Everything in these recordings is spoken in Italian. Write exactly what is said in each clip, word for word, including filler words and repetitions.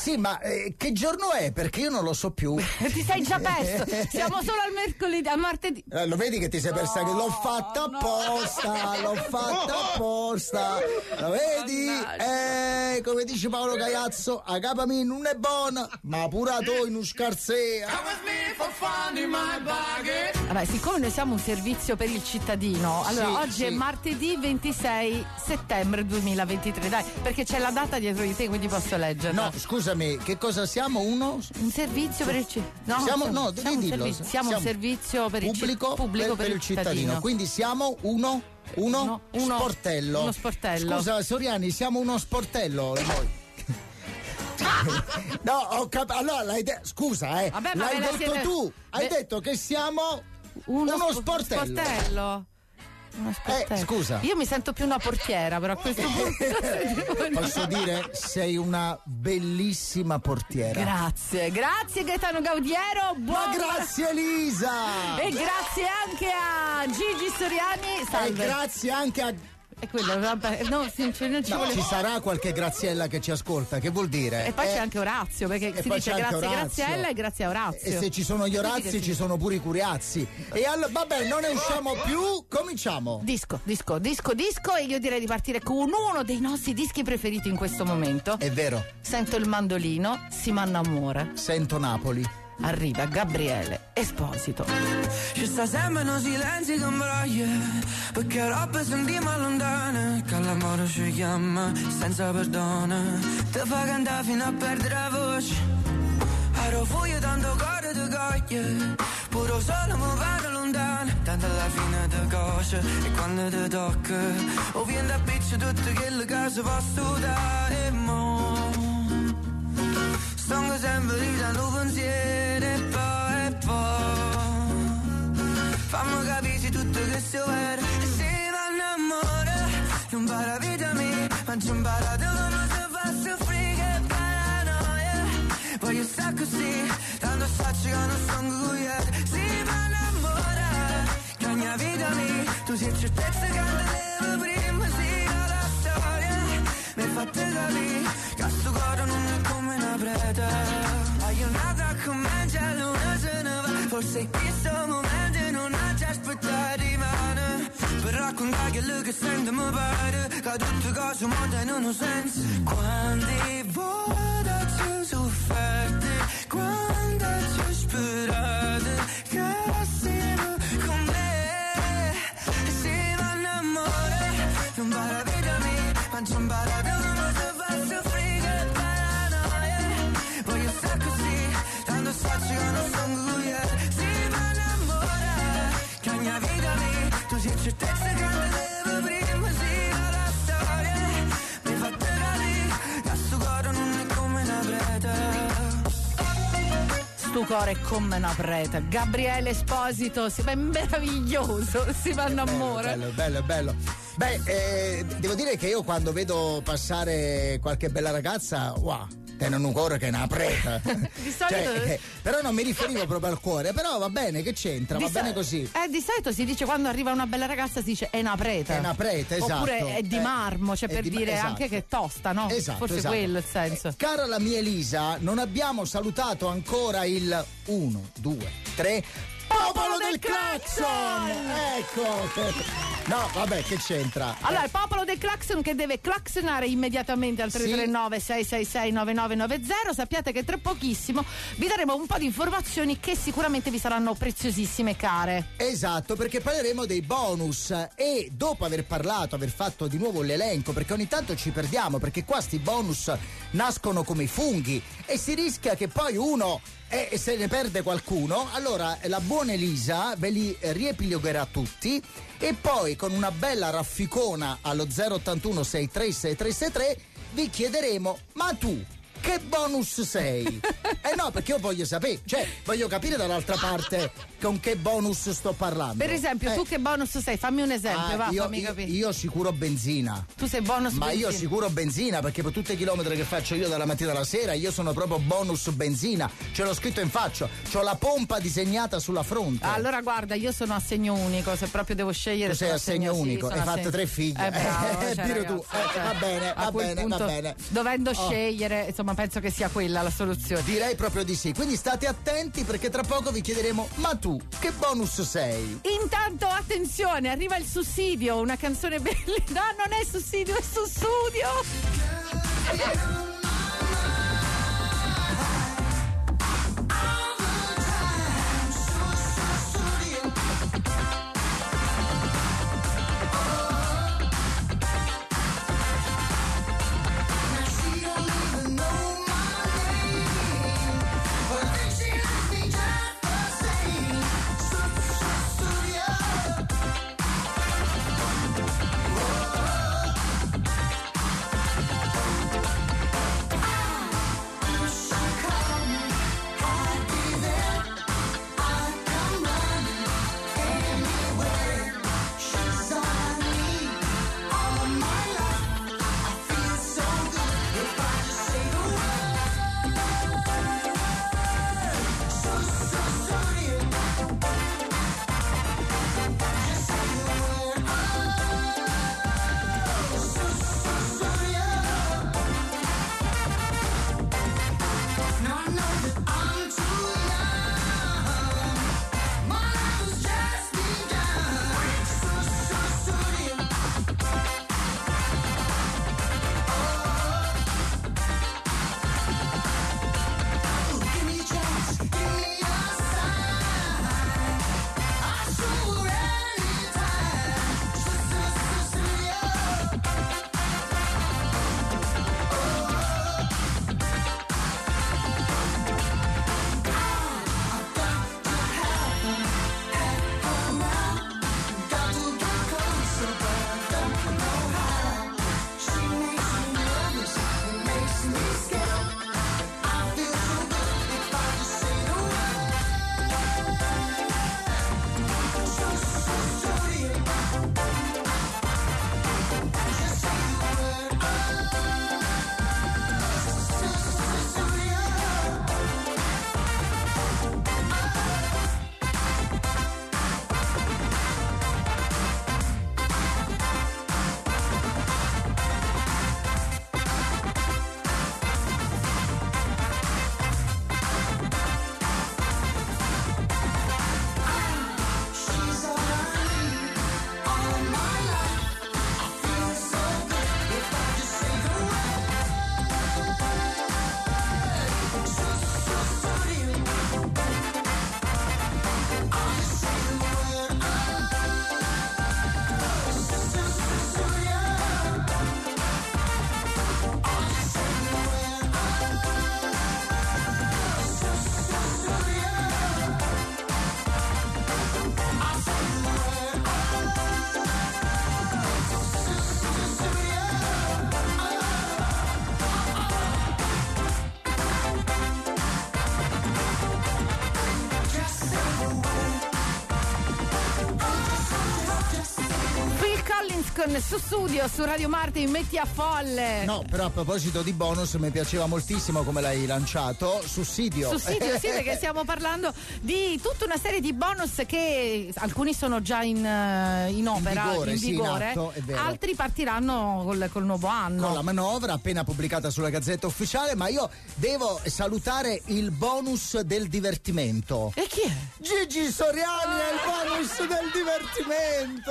Sì, ma eh, che giorno è? Perché io non lo so più. Ti sei già perso. Siamo solo al mercoledì, a martedì. Eh, lo vedi che ti sei persa? No, che l'ho fatta no. apposta, l'ho fatta apposta. Lo vedi? Eh, come dice Paolo Caiazzo, a capa mia non è buona, ma pure tu in un scarsea. Vabbè, siccome noi siamo un servizio per il cittadino, allora Sì, oggi sì. è martedì ventisei settembre duemilaventitré, dai, perché c'è la data dietro di te, quindi posso leggerla. No, scusami, che cosa siamo? Uno? Un servizio per il cittadino. No, Siamo- no, devi siamo, un, dirlo. servizio, siamo un Siamo servizio per il ci- Pubblico, pubblico per, per il cittadino. Quindi siamo uno, uno, Uno- uno- sportello. uno sportello. Scusa, Soriani, siamo uno sportello noi. No, ho cap- allora l'hai de- scusa, eh. Vabbè, ma l'hai ve la detto siete- tu. Hai Beh- detto che siamo Uno, uno sp- sportello. sportello. Uno sportello. Eh, scusa. Io mi sento più una portiera, però a questo punto. Posso dire, sei una bellissima portiera. Grazie, grazie Gaetano Gaudiero. Ma Buon... grazie Elisa! E grazie anche a Gigi Soriani. E Salve. grazie anche a... E quello, vabbè, no, sì, cioè, non ci No, vuole. ci sarà qualche Graziella che ci ascolta, che vuol dire? E poi Eh, c'è anche Orazio, perché e si poi dice c'è anche grazie Orazio. Graziella e grazie a Orazio. E se ci sono gli Orazi Quindi che ci sì. sono pure i Curiazzi. E allora, vabbè, non ne usciamo più, cominciamo. Disco, disco, disco, disco, e io direi di partire con uno dei nostri dischi preferiti in questo momento. È vero, Sento il mandolino, si m'annamora. sento Napoli. Arriva Gabriele Esposito. Ci sta sempre in silenzi che imbroglia, perché robe sentiamo lontane, che l'amore ci chiama senza perdono, ti fa cantare fino a perdere la voce. Ero fuori tanto cuore ti coglie, pure solo mi pare lontano, tanto alla fine ti cose, e quando ti tocca o viene da piccio tutte quelle cose posso dare e mo. Sto sempre ridando pensieri e poi e poi fammi capire tutto che si vede e si va innamorare. Non para vita mia, ma ci imparato come si fa a soffrire e paranoia. Voglio stare così, tanto sacci che non sono qui. Si va innamorare, che ogni vita mia, tu sei certezza che andadevo prima, sì, la storia mi hai fatto capire che a sto cuore non è come una preta. Hai un'altra comincia, l'una se ne va, forse in questo momento non ha già aspettato di mano, per raccontare quello che sento mi pare che tutte cose montano un senso. Quante volte ci sofferte, quante ci sperate che siamo con me, e si va innamorare, non para vita mia, ma ci imparato come si fa a soffrire e paranoia. Voglio stare così, tanto sacci che non sono qui. Si va innamorare, che ogni vita mia, tu sei certezza che andadevo prima, sì, la storia mi fa capire che sto cuore non è come una preta. Stu cuore è come una preta. Gabriele Esposito, si fa meraviglioso, si va innamorare. Bello, bello, bello. Beh, eh, devo dire che io quando vedo passare qualche bella ragazza, wow, tenono un cuore che è una preta. Di solito- Cioè, eh, però non mi riferivo proprio al cuore, però va bene, che c'entra, Di va so- bene così. Eh, di solito si dice quando arriva una bella ragazza si dice è una preta. È una preta, esatto. Oppure è di Eh, marmo, cioè è per di- dire esatto. anche che è tosta, no? Esatto, Forse esatto. quello il senso. Eh, cara la mia Elisa, non abbiamo salutato ancora il uno, due, tre popolo del clacson! Ecco! No, vabbè, che c'entra? Allora, il popolo del clacson che deve claxonare immediatamente al tre tre nove sei sei sei nove nove nove zero. Sappiate che tra pochissimo vi daremo un po' di informazioni che sicuramente vi saranno preziosissime e care. Esatto, perché parleremo dei bonus e dopo aver parlato, aver fatto di nuovo l'elenco, perché ogni tanto ci perdiamo, perché qua sti bonus nascono come i funghi e si rischia che poi uno e se ne perde qualcuno. Allora la buona Elisa ve li riepilogherà tutti e poi con una bella rafficona allo zero ottantuno sessantatré sessantatré sessantatré vi chiederemo: ma tu che bonus sei? Eh no, perché io voglio sapere, cioè voglio capire dall'altra parte con che bonus sto parlando. Per esempio, eh. tu che bonus sei? Fammi un esempio, ah, va, io, fammi io, capire. Io sicuro benzina. Tu sei bonus Ma benzina. io sicuro benzina, perché per tutti i chilometri che faccio io dalla mattina alla sera, io sono proprio bonus benzina. Ce l'ho scritto in faccia, c'ho la pompa disegnata sulla fronte. Allora guarda, io sono a segno unico, se proprio devo scegliere. Tu sei a segno unico, sì, hai fatto tre figlie. Eh, bravo, eh, cioè, dire ragazzi, tu, eh, cioè, va bene, va bene, punto, va bene. Dovendo Oh. scegliere, insomma, penso che sia quella la soluzione. Direi proprio di sì, quindi state attenti perché tra poco vi chiederemo: ma tu che bonus sei? Intanto attenzione, arriva il sussidio, una canzone bella. No, non è sussidio, è sussudio. con Sussudio su Radio Martin, metti a folle. No, però a proposito di bonus mi piaceva moltissimo come l'hai lanciato. Sussidio. Sussidio, sì, perché stiamo parlando di tutta una serie di bonus che alcuni sono già in, in opera, in vigore, in sì, vigore. in atto, è vero. Altri partiranno col, col nuovo anno. Con la manovra appena pubblicata sulla Gazzetta Ufficiale, ma io devo salutare il bonus del divertimento. E chi è? Gigi Soriani è il bonus del divertimento,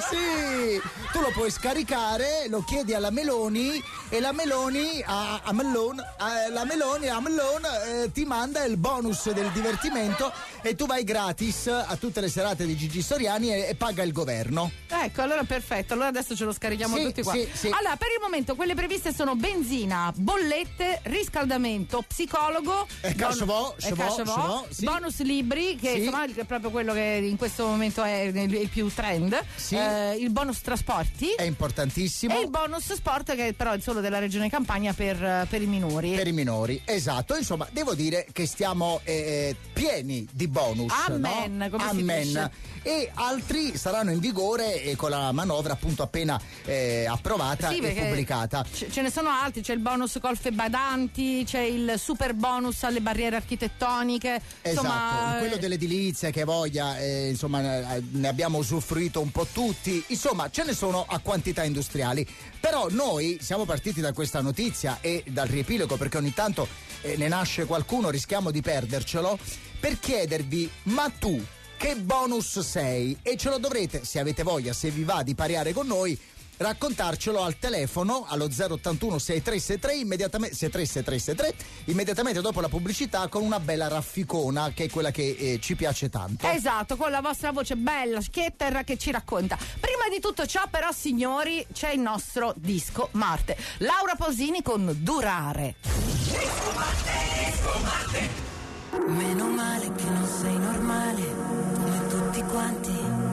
sì! Tu lo puoi scaricare, lo chiedi alla Meloni e la Meloni a, a Melon, a, la Meloni a Melon eh, ti manda il bonus del divertimento e tu vai gratis a tutte le serate di Gigi Soriani e, e paga il governo. Ecco, allora perfetto, allora adesso ce lo scarichiamo sì, tutti qua. Sì, sì. Allora, per il momento quelle previste sono benzina, bollette, riscaldamento, psicologo, e bonus, bon, e bon, sì. bonus libri, che sì. insomma è proprio quello che in questo momento è il, il più trend, sì. eh, il bonus trasporti. trasporti. È importantissimo. E il bonus sport, che però è solo della regione Campania per, per i minori. Per i minori, esatto. Insomma, devo dire che stiamo eh, pieni di bonus. Amen, no? come Amen. si dice. E altri saranno in vigore e con la manovra appunto appena eh, approvata sì, e pubblicata. C- ce ne sono altri, c'è il bonus colfe badanti, c'è il super bonus alle barriere architettoniche. Esatto, insomma, quello dell'edilizia che voglia, eh, insomma ne abbiamo usufruito un po' tutti, insomma ce ne sono a quantità industriali. Però noi siamo partiti da questa notizia e dal riepilogo, perché ogni tanto eh, ne nasce qualcuno, rischiamo di perdercelo, per chiedervi: ma tu che bonus sei? E ce lo dovrete, se avete voglia, se vi va di pariare con noi, raccontarcelo al telefono allo zero ottantuno sei tre sei tre immediatamente sei tre sei tre sei tre immediatamente dopo la pubblicità, con una bella rafficona che è quella che eh, ci piace tanto. Esatto, con la vostra voce bella, schietta, che ci racconta. Prima di tutto ciò però, signori, c'è il nostro disco Marte. Laura Pausini con Durare. Disco Marte, disco Marte. Meno male che non sei normale come tutti quanti,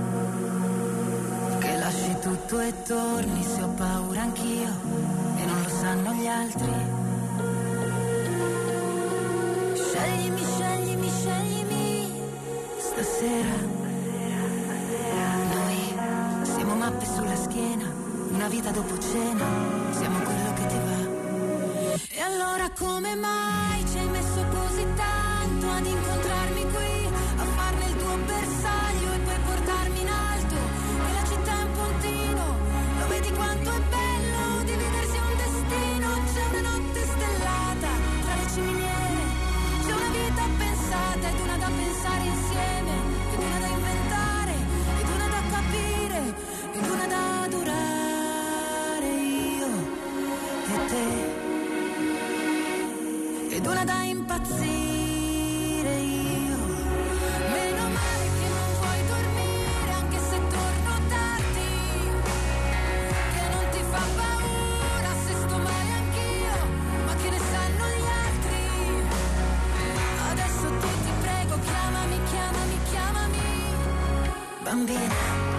che lasci tutto e torni se ho paura anch'io e non lo sanno gli altri. Sceglimi, sceglimi, sceglimi stasera. Noi siamo mappe sulla schiena, una vita dopo cena, siamo quello che ti va. E allora come mai ci hai messo così tanto ad incontrarmi qui, a farne il tuo bersaglio e poi portarmi in alto? E la città è un puntino, lo vedi quanto è bello dividersi un destino. C'è una notte stellata tra le ciminiere, c'è una vita pensata ed una da pensare insieme, ed una da inventare, ed una da capire, ed una da durare, io e te, ed una da impazzire io. Meno male che non vuoi dormire anche se torno tardi, che non ti fa paura se sto male anch'io, ma che ne sanno gli altri. Adesso tu ti prego, chiamami, chiamami, chiamami bambina.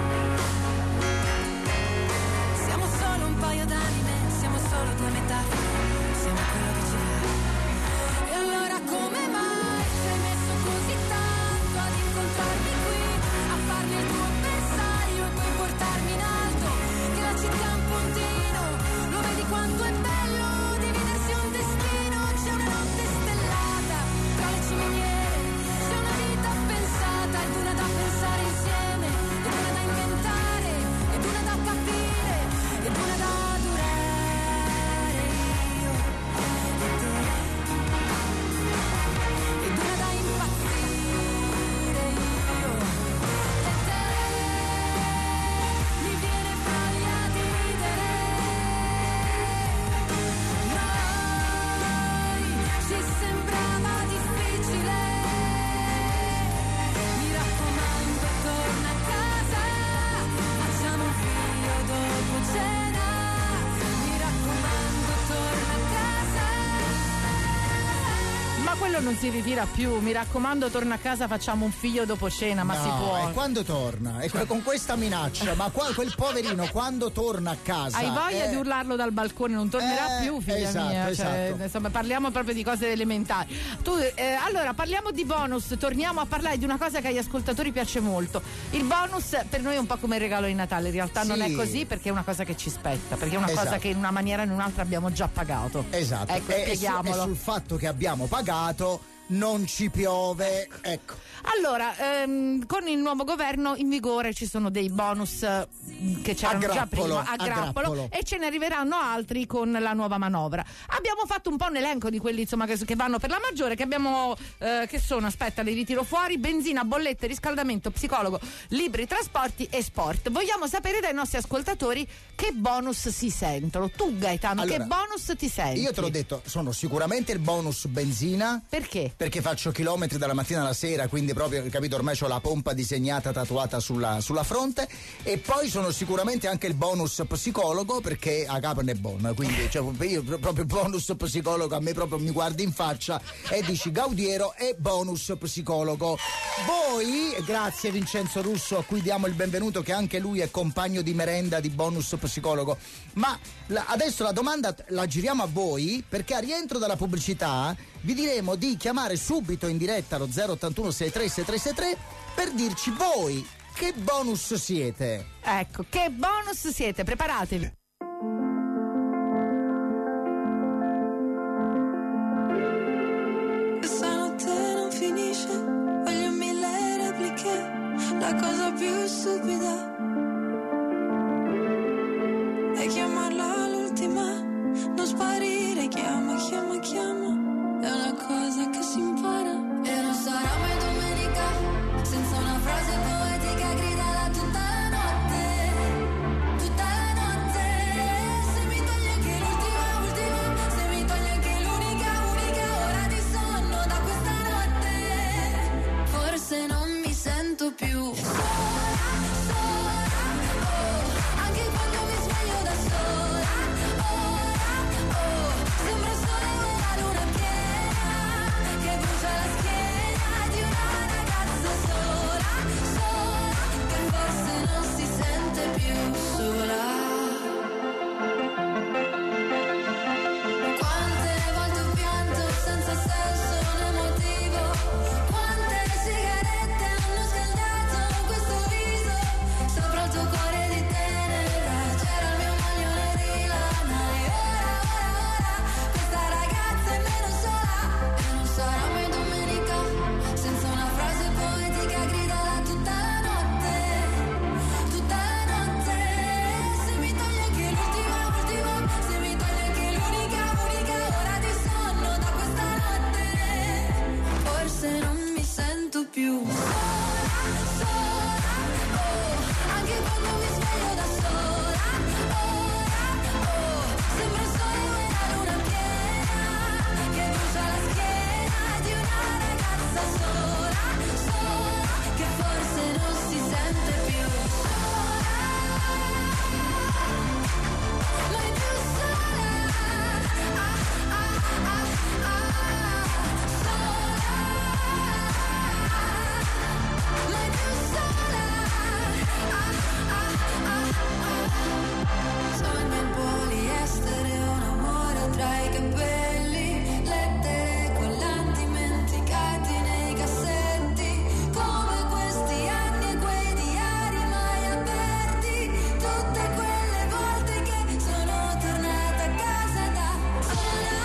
Siamo solo un paio d'anime, siamo solo due metafore, siamo quello che ci va. E allora come mai ci hai messo così tanto ad incontrarmi qui, a farmi il tuo bersaglio e poi portarmi in alto? Che la città è un puntino, lo vedi quanto è bello dividersi un destino. C'è una notte stellata tra le ciminiere, c'è una vita pensata ed una da pensare insieme, ed una da inventare, ed una da capire, ed una da durare, io e te, ed una da impazzire, io e te. Mi viene voglia di ridere, noi ci sembrava difficile. Mi raccomando, torna a casa, facciamo un figlio dopo cena. Mi raccomando, torna a casa. Ma quello non si ritira più, mi raccomando, torna a casa, facciamo un figlio dopo cena, ma No, si può. e quando torna? E con questa minaccia, ma qua, quel poverino quando torna a casa? Hai voglia eh, di urlarlo dal balcone, non tornerà Eh, più, figlia esatto, mia. Cioè, esatto. insomma, parliamo proprio di cose elementari. Tu, eh, allora, parliamo di bonus, torniamo a parlare di una cosa che agli ascoltatori piace molto. Il bonus per noi è un po' come il regalo di Natale, in realtà Sì. non è così, perché è una cosa che ci spetta, perché è una cosa Esatto. che in una maniera o in un'altra abbiamo già pagato. Esatto, Ecco, e, e, su- spieghiamolo. e sul fatto che abbiamo pagato non ci piove, ecco. Allora, ehm, con il nuovo governo in vigore ci sono dei bonus eh, che c'erano A già grappolo, prima a a grappolo, grappolo. e ce ne arriveranno altri con la nuova manovra. Abbiamo fatto un po' un elenco di quelli, insomma, che, che vanno per la maggiore, che abbiamo eh, che sono, aspetta, li ritiro fuori: benzina, bollette, riscaldamento, psicologo, libri, trasporti e sport. Vogliamo sapere dai nostri ascoltatori che bonus si sentono. Tu, Gaetano, Allora, che bonus ti senti? Io te l'ho detto, sono sicuramente il bonus benzina. Perché? perché faccio chilometri dalla mattina alla sera, quindi proprio, capito, ormai ho la pompa disegnata, tatuata sulla, sulla fronte. E poi sono sicuramente anche il bonus psicologo, perché a capo ne è buono, quindi cioè, io proprio bonus psicologo, a me proprio mi guardi in faccia e dici Gaudiero e bonus psicologo. Voi, grazie Vincenzo Russo, a cui diamo il benvenuto, che anche lui è compagno di merenda di bonus psicologo. Ma la, adesso la domanda la giriamo a voi, perché a rientro dalla pubblicità vi diremo di chiamare subito in diretta allo zero ottantuno sessantatré sessantatré sessantatré per dirci voi che bonus siete. Ecco, che bonus siete, preparatevi. Questa notte non finisce, voglio mille repliche, la cosa più stupida è chiamarla l'ultima, non sparire, chiama, chiama, chiama, è una cosa che si impara. E non sarà mai domenica senza una frase poetica gridata tutta la notte, tutta la notte. Se mi togli anche l'ultima, ultima, se mi togli anche l'unica, unica ora di sonno da questa notte, forse non mi sento più sola, sola, oh, anche quando mi sveglio da sola, ora, oh, sembra il sole o la luna piena che brucia la schiena di una ragazza sola, sola, che forse non si sente più sola. Quante volte ho pianto senza senso né motivo, quante sigarette hanno scaldato questo viso, sopra il tuo cuore di tenebra c'era il mio maglione di lana, e ora, ora, ora questa ragazza è meno sola. E non sarà mai domenica senza una frase poetica gridata tutta la notte, tutta la notte. Se mi togli anche l'ultima, ultima, se mi togli anche l'unica, unica ora di sonno da questa notte, forse non mi sento più sola, sola, oh, anche quando mi sveglio da sola, ora, oh, sembra il sole o la luna piena che brucia la schiena di una ragazza sola, sola, che forse non si sente più sola, mai più sola, ah, ah, ah, ah, sola, mai più sola, ah, ah, ah, ah. Sogno in poliestere, un amore tra i capelli, lettere collanti dimenticati nei cassetti, come questi anni e quei diari mai aperti, tutte quelle volte che sono tornata a casa da sola,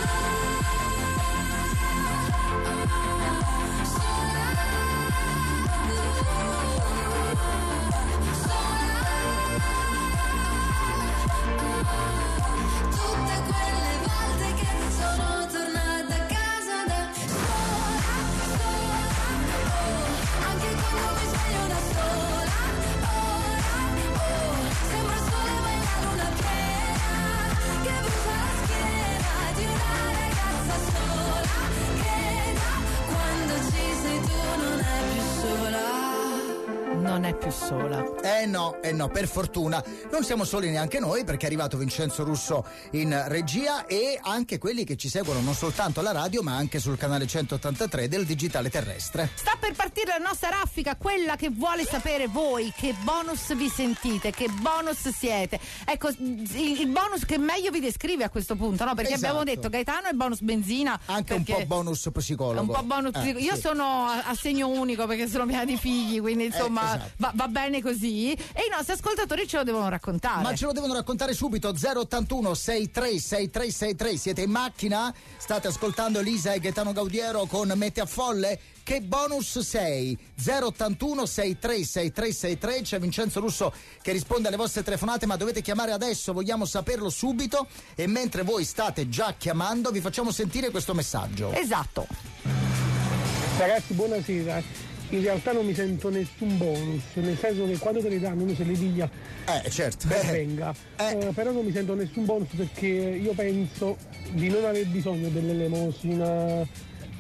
tutte quelle volte che sono tornata a casa da sola, sola, oh, anche quando mi sveglio da sola, ora, oh, sembra il sole ma è la luna piena che brucia la schiena di una ragazza sola, che da quando ci sei tu non è più sola. Non è più sola. Eh no, eh no, per fortuna non siamo soli neanche noi, perché è arrivato Vincenzo Russo in regia, e anche quelli che ci seguono non soltanto alla radio ma anche sul canale centottantatré del digitale terrestre. Sta per partire la nostra raffica, quella che vuole sapere voi che bonus vi sentite, che bonus siete. Ecco, il, il bonus che meglio vi descrive a questo punto, no? Perché Esatto. abbiamo detto Gaetano è bonus benzina. Anche un perché- po' bonus psicologo. Un po' bonus Eh, psicologo. Io sì. sono a, a segno unico perché sono piena di figli, quindi insomma esatto. va, va bene così. E i nostri ascoltatori ce lo devono raccontare. Ma ce lo devono raccontare subito. Zero ottantuno sessantatré sessantatré sessantatré. Siete in macchina? State ascoltando Elisa e Gaetano Gaudiero con Mette a Folle? Che bonus sei? zero ottantuno sessantatré sessantatré sessantatré. C'è Vincenzo Russo che risponde alle vostre telefonate, ma dovete chiamare adesso, vogliamo saperlo subito. E mentre voi state già chiamando vi facciamo sentire questo messaggio. Esatto. Ragazzi, buonasera. In realtà non mi sento nessun bonus, nel senso che quando te le danno uno se le diglia Eh, certo. ben venga. Eh. Eh, però non mi sento nessun bonus perché io penso di non aver bisogno dell'elemosina,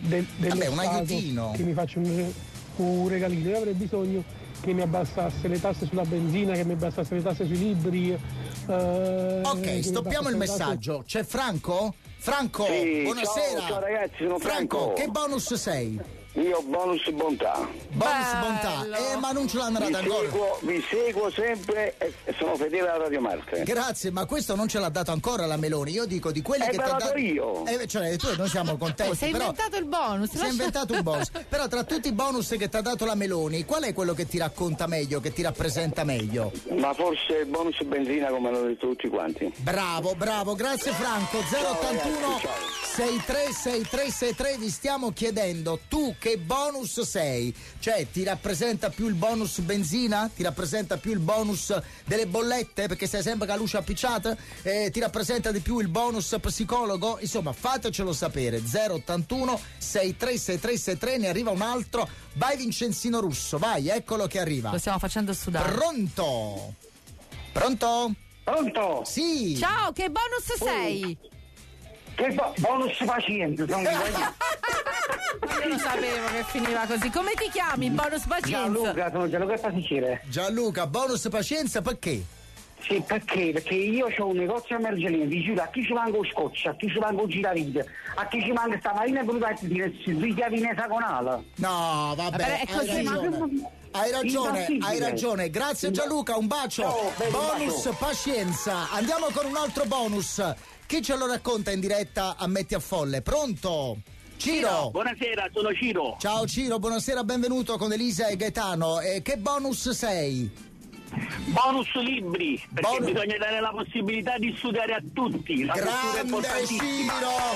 del, dello Vabbè, un Stato aiutino. che mi faccia un, un regalino. Io avrei bisogno che mi abbassasse le tasse sulla benzina, che mi abbassasse le tasse sui libri. Eh, Ok, stoppiamo il messaggio. C'è Franco? Franco, Sì, buonasera. ciao, ciao ragazzi, sono Franco. Che bonus sei? Io bonus bontà. Bonus Bello. bontà. Eh, ma non ce l'hanno Vi data ancora. seguo, vi seguo sempre e sono fedele alla Radio Marte. Grazie, ma questo non ce l'ha dato ancora la Meloni. Io dico di quelli Eh, che ti ve ha l'ho dato. dato io. Eh, cioè, tu, noi siamo contenti. Oh, sei però... inventato il bonus. Si è lascia- inventato un bonus. Però tra tutti i bonus che ti ha dato la Meloni, qual è quello che ti racconta meglio, che ti rappresenta meglio? Ma forse il bonus benzina, come hanno detto tutti quanti. Bravo, bravo, grazie Franco. zero ottantuno ragazzi, ciao. sessantatré sessantatré sessantatré, vi stiamo chiedendo tu che bonus sei? Cioè ti rappresenta più il bonus benzina? Ti rappresenta più il bonus delle bollette perché sei sempre con la luce appicciata? Eh, ti rappresenta di più il bonus psicologo? Insomma, fatecelo sapere. zero ottantuno sessantatré sessantatré sessantatré, ne arriva un altro. Vai Vincenzino Russo, vai, eccolo che arriva. Lo stiamo facendo sudare. Pronto? Pronto? Pronto? Sì. Ciao, che bonus sei? Che bo- bonus paziente, sono Io lo sapevo che finiva così. Come ti chiami, bonus pazienza? Gianluca, sono Gianluca Pasticcere. Gianluca, bonus pazienza perché? Sì, perché? Perché io ho un negozio a Mergelino, vi giuro, a chi ci manca un scotch, a chi ci manca un giravite, a chi ci manca stamattina è venuta a dire due chiavi in esagonale. No, vabbè, Vabbè, è hai così. ragione. Hai ragione, Impossibile. hai ragione. Grazie Gianluca, un bacio. Ciao, bello, un Bonus bacio. pazienza. Andiamo con un altro bonus. Chi ce lo racconta in diretta a Metti a Folle? Pronto? Ciro. Buonasera, sono Ciro. Ciao Ciro, buonasera, benvenuto con Elisa e Gaetano. E che bonus sei? Bonus libri, perché Bonus- bisogna dare la possibilità di studiare a tutti. La cultura è Grande importantissima.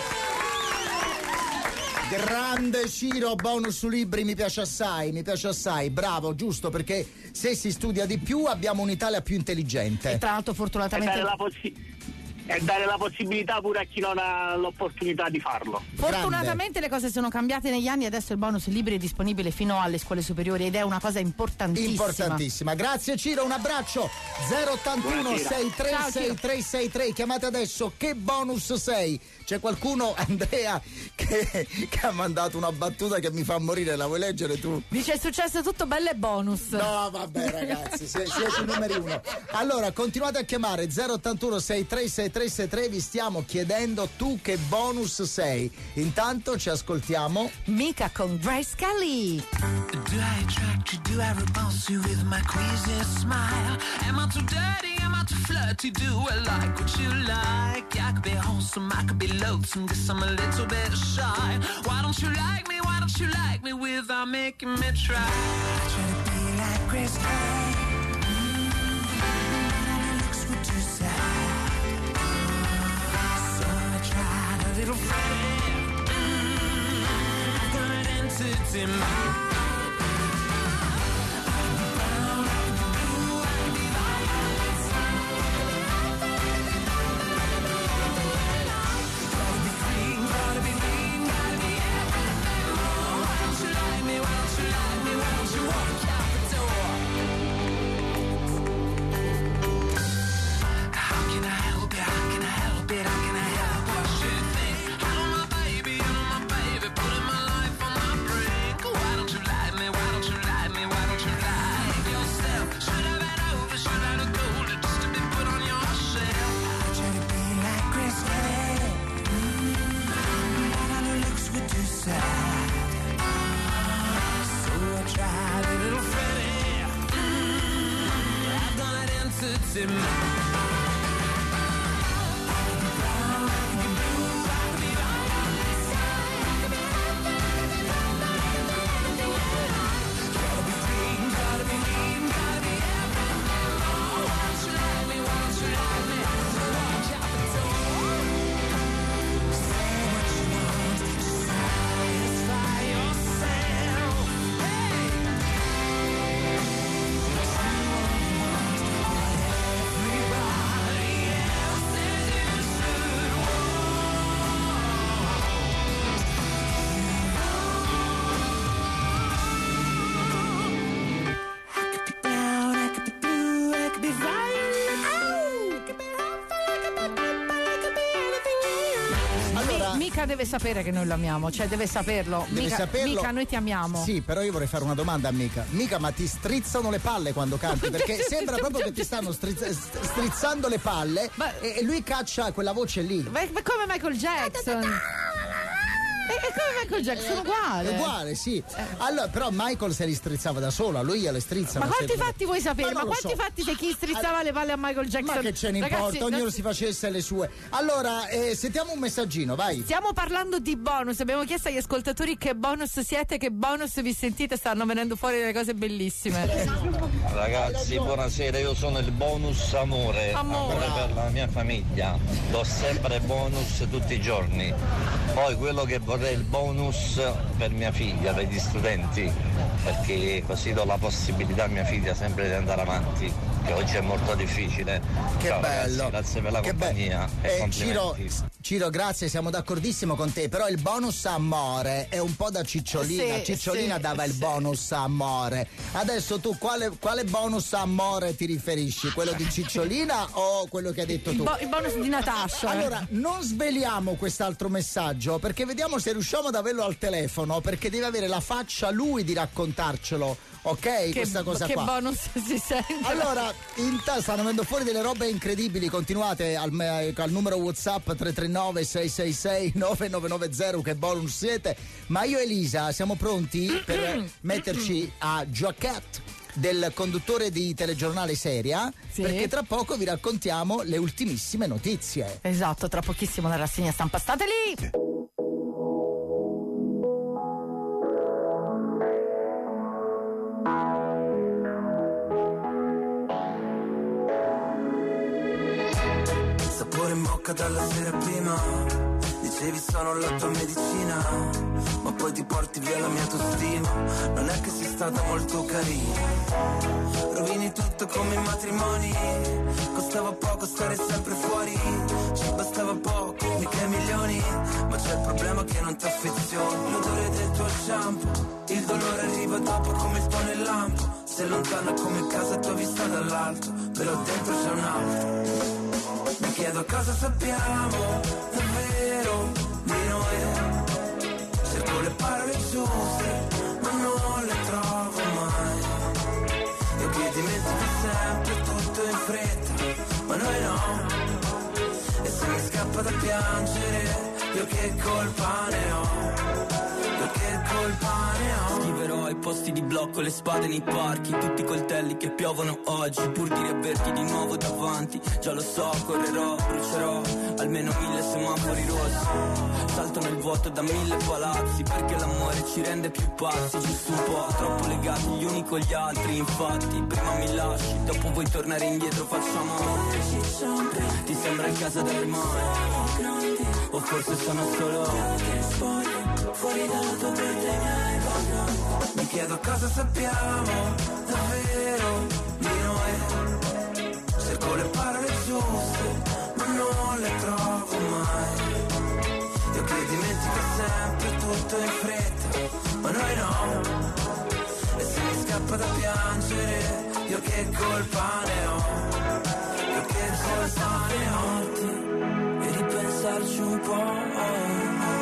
Ciro! Grande Ciro, bonus su libri, mi piace assai, mi piace assai, bravo, giusto, perché se si studia di più abbiamo un'Italia più intelligente. E tra l'altro E fortunatamente dare, la possi- e dare la possibilità pure a chi non ha l'opportunità di farlo. Fortunatamente le cose sono cambiate negli anni, adesso il bonus libri è disponibile fino alle scuole superiori ed è una cosa importantissima. Importantissima, grazie Ciro, un abbraccio. zero ottantuno Buonasera. sessantatré Ciao, Ciro. sessantatré sessantatré, chiamate adesso, che bonus sei? C'è qualcuno, Andrea, che, che ha mandato una battuta che mi fa morire, la vuoi leggere tu? Dice è successo tutto bello e bonus. No, vabbè ragazzi, sie- siete i numeri uno. Allora, continuate a chiamare zero ottantuno sessantatré sessantatré sessantatré, vi stiamo chiedendo tu che bonus sei. Intanto ci ascoltiamo. Mica con Grace Kelly. Do I attract you? Do I repulse you with my queasy smile? Am I too dirty? Am I too flirty? Do I like what you like? I could be wholesome, I could be loathsome, guess I'm a little bit shy. Why don't you like me? Why don't you like me without making me try? I try to be like Grace Kelly. Mm, looks were too sad. So I tried a little Freddie. Mm, I've got an entity mind. Everybody mica deve sapere che noi lo amiamo, cioè deve saperlo. Deve mica, saperlo. mica noi ti amiamo. Sì, però io vorrei fare una domanda a Mica. Mica, ma ti strizzano le palle quando canti? Perché sembra proprio che ti stanno strizz- strizzando le palle ma, e, e lui caccia quella voce lì. Ma, ma come Michael Jackson. È come Michael Jackson, uguale. È uguale, sì. Allora, però Michael se li strizzava da solo, a lui gliele strizzano. Ma quanti sempre. fatti vuoi sapere? Ma, Ma quanti so. fatti c'è chi strizzava le palle a Michael Jackson? Ma che ce ne Ragazzi, importa, ognuno non... si facesse le sue. Allora, eh, sentiamo un messaggino, vai. Stiamo parlando di bonus, abbiamo chiesto agli ascoltatori che bonus siete, che bonus vi sentite, stanno venendo fuori delle cose bellissime. Ragazzi, buonasera, io sono il bonus amore, Amore. amore per la mia famiglia, do sempre bonus tutti i giorni. Poi quello che vorrei il bonus per mia figlia, per gli studenti, perché così do la possibilità a mia figlia sempre di andare avanti, che oggi è molto difficile. Che Ciao, bello. Ragazzi, grazie per la che compagnia be- e eh, complimenti. Ciro, Ciro, grazie, siamo d'accordissimo con te, però il bonus amore è un po' da Cicciolina. Sì, Cicciolina sì, dava il sì. bonus amore. Adesso tu quale, quale bonus amore ti riferisci? Quello di Cicciolina o quello che hai detto Il, tu? bo- il bonus di Natascia. Allora, non sveliamo quest'altro messaggio perché vediamo se riusciamo ad averlo al telefono, perché deve avere la faccia lui di raccontarcelo, ok? che, Questa cosa che qua. bonus si sente? Allora, in ta- stanno venendo fuori delle robe incredibili, continuate al, me- al numero WhatsApp tre tre nove sei sei sei nove nove nove zero, che bonus siete, ma io e Elisa siamo pronti per metterci a giochet del conduttore di telegiornale Seria, Sì. perché tra poco vi raccontiamo le ultimissime notizie. Esatto, tra pochissimo la rassegna stampa, state lì! Sapore in bocca dalla sera prima. Dicevi sono la tua medicina, ma poi ti porti via la mia autostima. Non è che sei stata molto carina. Rovini tutto come i matrimoni. Costava poco stare sempre fuori. Ci bastava poco, mica i milioni. Ma c'è il problema che non ti affezioni. L'odore del tuo shampoo, il dolore arriva dopo come il tuo nel lampo. Sei lontana come casa tua vista dall'alto, però dentro c'è un altro. Mi chiedo cosa sappiamo davvero di noi. Cerco le parole giuste, ma non le trovo mai. Io che dimentico sempre tutto in fretta, ma noi no. E se mi scappa da piangere, io che colpa ne ho. Io che colpa ne ho. Scriverò ai posti di blocco, le spade nei parchi, tutti i coltelli che piovono oggi, pur di riaverti di nuovo davanti. Già lo so, correrò, brucerò almeno mille semafori rossi. Salto nel vuoto da mille palazzi, perché l'amore ci rende più pazzi. Giusto un po', troppo legati gli uni con gli altri. Infatti, prima mi lasci, dopo vuoi tornare indietro, facciamo amore. Ti sembra in casa delle mani, o forse sono solo fuori dalla tua vita i miei coglioni. Mi chiedo cosa sappiamo davvero di noi. Cerco le parole giuste, ma non le trovo mai. Io che dimentico sempre tutto in fretta, ma noi no. E se mi scappa da piangere, io che colpa ne ho. Io che colpa ne ho. E ripensarci un po'.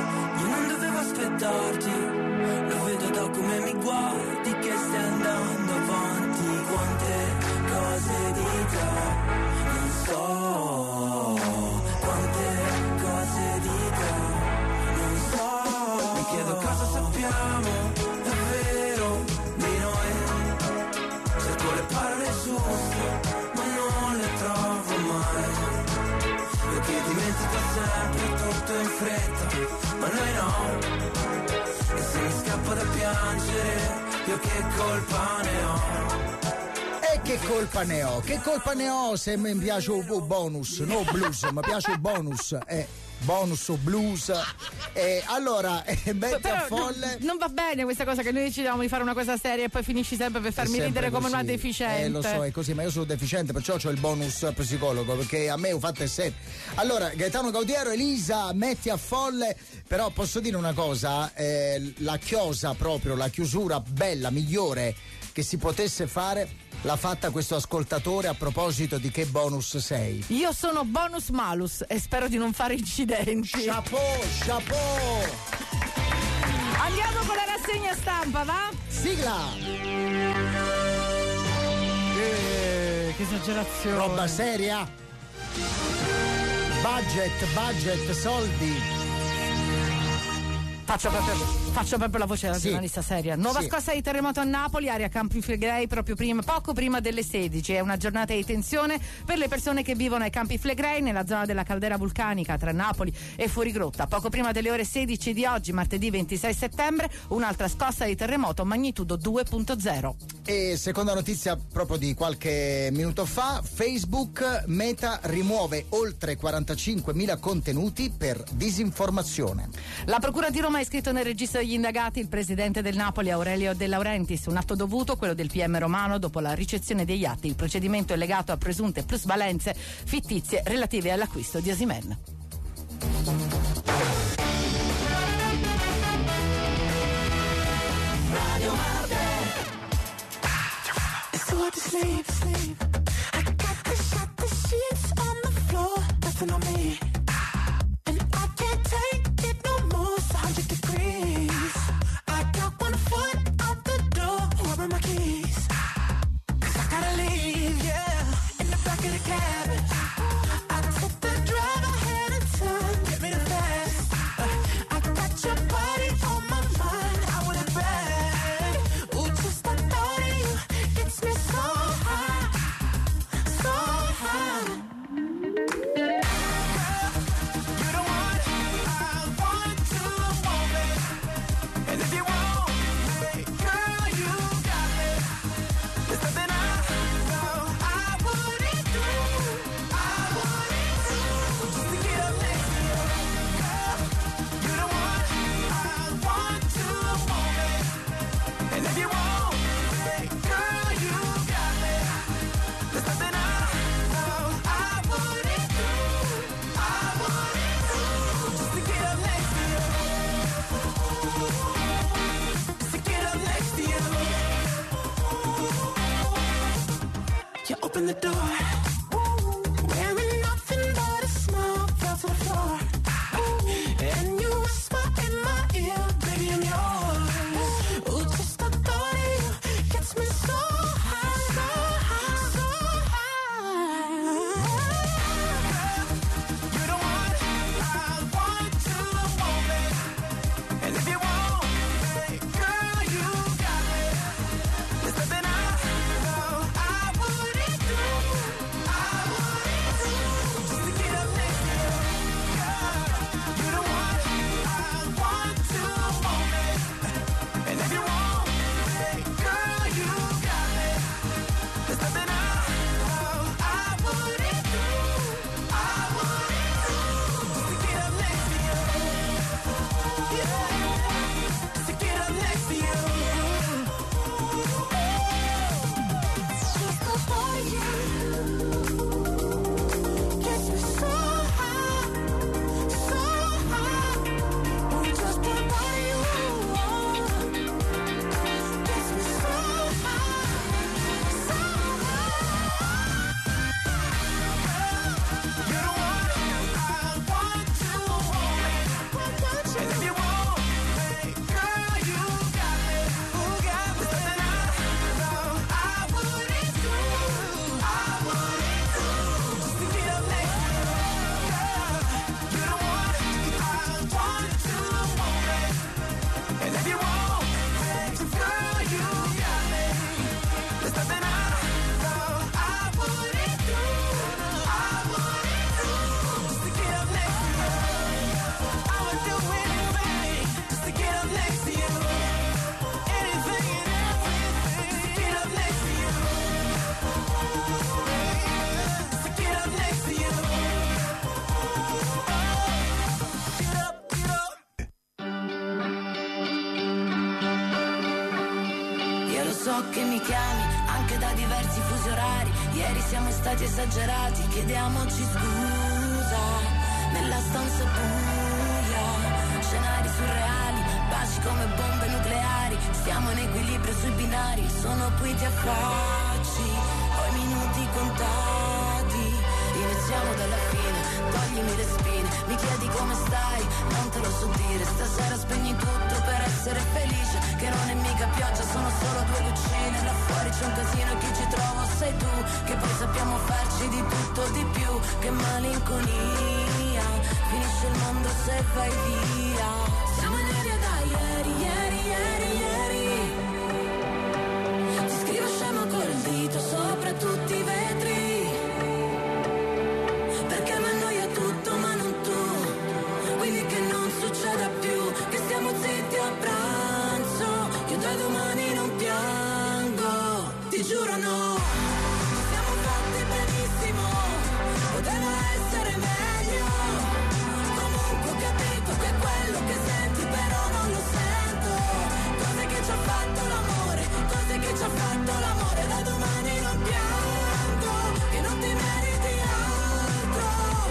Aspettarti, lo vedo da come mi guardi che stai andando avanti. Quante cose di te non so, quante cose di te non so. Mi chiedo cosa sappiamo davvero di noi. Cerco le parole giuste, ma non le trovo mai. Io che dimentico sempre tutto in fretta, ma noi no. E se mi scappa da piangere, io che colpa ne ho. E che colpa ne ho? Che colpa ne ho se mi piace un bonus, no blues, mi piace un bonus, eh, bonus o blues. Eh, allora, eh, metti Però a folle. non, non va bene questa cosa che noi decidiamo di fare una cosa seria e poi finisci sempre per farmi È ridere sempre come una così. deficiente. Eh, lo so, è così, ma io sono deficiente, perciò ho il bonus psicologo, perché a me ho fatto e sempre. Allora, Gaetano Gaudiero, Elisa, metti a folle, però posso dire una cosa, eh, la chiosa proprio, la chiusura bella, migliore che si potesse fare l'ha fatta questo ascoltatore a proposito di che bonus sei. Io sono bonus malus e spero di non fare incidenti. Chapeau, chapeau. Andiamo con la rassegna stampa, va? Sigla. Eh, che esagerazione. Roba seria. Budget, budget, soldi. Faccio proprio, faccio proprio la voce della Sì. giornalista seria. Nuova Sì. scossa di terremoto a Napoli, area Campi Flegrei proprio prima, poco prima delle sedici. È una giornata di tensione per le persone che vivono ai Campi Flegrei, nella zona della caldera vulcanica tra Napoli e Fuorigrotta. Poco prima delle ore sedici di oggi, martedì ventisei settembre, un'altra scossa di terremoto magnitudo due punto zero. E seconda notizia proprio di qualche minuto fa, Facebook Meta rimuove oltre quarantacinquemila contenuti per disinformazione. La procura di Roma ha iscritto nel registro degli indagati il presidente del Napoli Aurelio De Laurentiis, un atto dovuto, quello del P M romano, dopo la ricezione degli atti. Il procedimento è legato a presunte plusvalenze fittizie relative all'acquisto di Osimhen. Open the door. Wearing nothing but a smile, fell to the floor. And you whisper in my ear, baby, I'm yours. Ooh, just the thought of you gets me so high, so high, so high. You're the one I want to want me. And if you want me, girl, you got me. There's nothing I know I wouldn't do. I wouldn't do just to get up next to you. Girl, you're the one I want to want me. And if you want me, girl, you got me. There's nothing I know I wouldn't do. I wouldn't do just to get up next to you. Yeah, just to get up next to you. Just the thought of you gets me so high, so high. Oh, just the thought of you gets me so high, so high. You're the one I want to want me. And if you want me, girl, you got me. Who got me? There's nothing I know I wouldn't do. I wouldn't do just to get up next to you. Girl, you're the one I want to want me. And if you want me, girl, you got me. There's nothing I know I wouldn't do. I wouldn't do just to get up next to you. I would do anything just to get up next to you. Anything and everything to get up next to you. To get up next to you. Get up, get up. Io lo so che mi chiami anche da diversi fusi orari. Ieri siamo stati esagerati, chiediamoci scusa. Nella stanza buia, scenari surreali, baci come bombe nucleari. Siamo in equilibrio sui binari, sono qui ti affacci, ho i minuti contati. Iniziamo dalla fine, toglimi le spine, mi chiedi come stai, non te lo so dire. Stasera spegni tutto per essere felice, che non è mica pioggia, sono solo due goccine. Là fuori c'è un casino e chi ci trovo sei tu, che poi sappiamo farci di tutto di più. Che malinconia, finisce il mondo se vai via. Siamo in aria da ieri, ieri, ieri, ieri. Ti scrivo scemo col dito sopra tutti i vetri, perché mi annoia tutto ma non tu. Quindi che non succeda più, che stiamo zitti a pranzo. Io da domani non piango, ti giuro no. Siamo fatti benissimo, poteva essere meglio. Comunque ho capito che è quello che senti, però non lo sento. Cose che ci ha fatto l'amore, cose che ci ha fatto l'amore. Da domani non piango, che non ti meriti altro.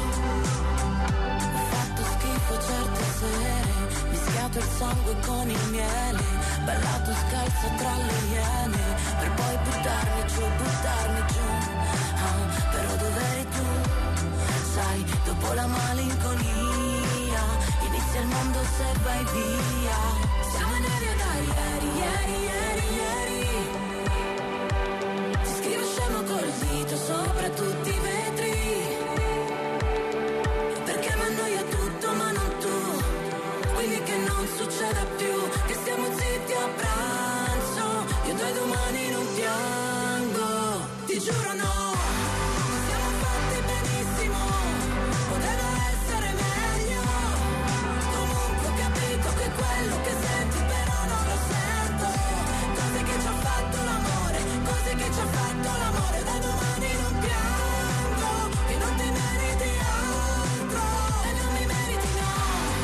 Ho fatto schifo certe sere, mischiato il sangue con il miele, ballato scalzo tra le iene, per poi buttarmi giù, buttarmi giù. Ah, però dov'eri tu? Sai, dopo la malinconia inizia il mondo se vai via. Siamo in aria da ieri, ieri, ieri, ieri. Ti scrivo scemo col dito sopra tutti i vetri, perché mi annoia tutto ma non tu. Quindi che non succeda più, che stiamo zitti a pranzo. Io da domani non piango, ti giuro no. Siamo fatti benissimo, poteva essere meglio. Comunque ho capito che è quello che senti, però non lo sento. Cose che ci ha fatto l'amore, cose che ci ha fatto l'amore. Da domani non piango, che non ti meriti altro. E non mi meriti no,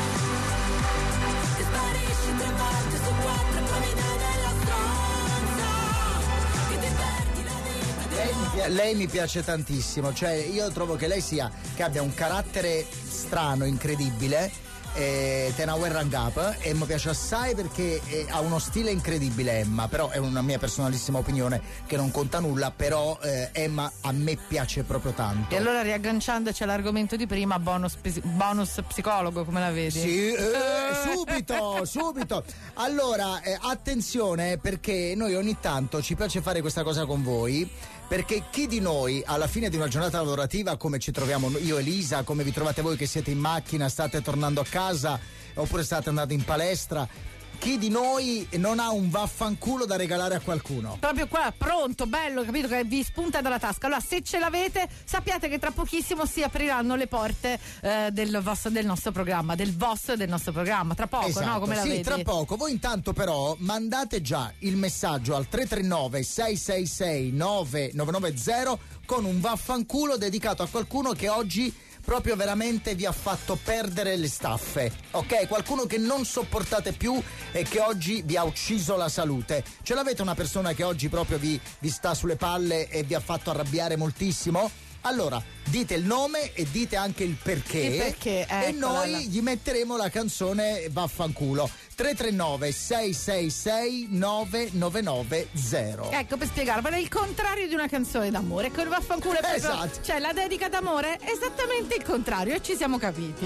che sparisci tre volte su quattro e poi mi dai della stronza, che ti perdi la vita. Lei mi, pi- lei mi piace tantissimo, cioè io trovo che lei sia, che abbia un carattere strano, incredibile. Eh, Tena Werrang Up, e mi piace assai perché eh, ha uno stile incredibile Emma, però è una mia personalissima opinione che non conta nulla, però eh, Emma a me piace proprio tanto. E allora riagganciandoci all'argomento di prima, bonus, psi- bonus psicologo, come la vedi? Sì, eh, subito, subito. Allora, eh, attenzione, perché noi ogni tanto ci piace fare questa cosa con voi, perché chi di noi alla fine di una giornata lavorativa, come ci troviamo io e Elisa, come vi trovate voi che siete in macchina, state tornando a casa oppure state andando in palestra, chi di noi non ha un vaffanculo da regalare a qualcuno? Proprio qua, pronto, bello, capito, che vi spunta dalla tasca. Allora, se ce l'avete, sappiate che tra pochissimo si apriranno le porte eh, del vostro, del nostro programma, del vostro e del nostro programma. Tra poco, esatto, no? Come la sì, vedi? tra poco. Voi intanto però mandate già il messaggio al tre tre nove sei sei sei nove nove nove zero con un vaffanculo dedicato a qualcuno che oggi proprio veramente vi ha fatto perdere le staffe, ok? Qualcuno che non sopportate più e che oggi vi ha ucciso la salute. Ce l'avete una persona che oggi proprio vi, vi sta sulle palle e vi ha fatto arrabbiare moltissimo? Allora, dite il nome e dite anche il perché, il perché e eccola. noi gli metteremo la canzone Vaffanculo. Tre tre nove sei sei sei nove nove nove zero. Ecco, per spiegarvelo, è il contrario di una canzone d'amore. Quel vaffanculo è proprio, esatto. Cioè la dedica d'amore è esattamente il contrario, e ci siamo capiti.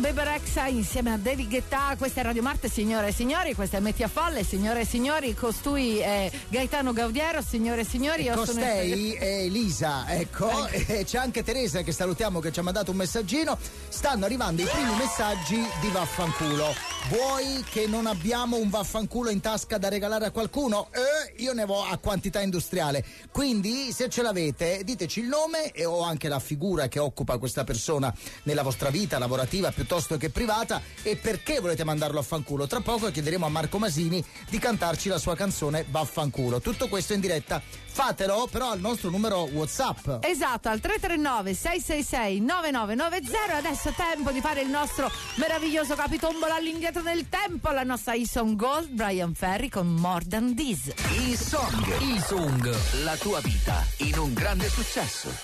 Bebe Rexha insieme a David Guetta. Questa è Radio Marte, signore e signori, questa è Metti a Folle, signore e signori, costui è Gaetano Gaudiero, signore e signori. Io Costei sono... è Elisa, ecco, e c'è anche Teresa che salutiamo, che ci ha mandato un messaggino. Stanno arrivando i primi messaggi di vaffanculo. Vuoi che non abbiamo un vaffanculo in tasca da regalare a qualcuno? Eh, io ne ho a quantità industriale, quindi se ce l'avete diteci il nome e o anche la figura che occupa questa persona nella vostra vita lavorativa piuttosto che privata e perché volete mandarlo a fanculo. Tra poco chiederemo a Marco Masini di cantarci la sua canzone Vaffanculo. Tutto questo in diretta, fatelo però al nostro numero WhatsApp. Esatto, al tre tre nove sei sei sei nove nove nove zero. Adesso è tempo di fare il nostro meraviglioso capitombola all'indietro nel tempo, la nostra E-Song Gold, Brian Ferry con More Than This. E-Song, E-Song, la tua vita in un grande successo.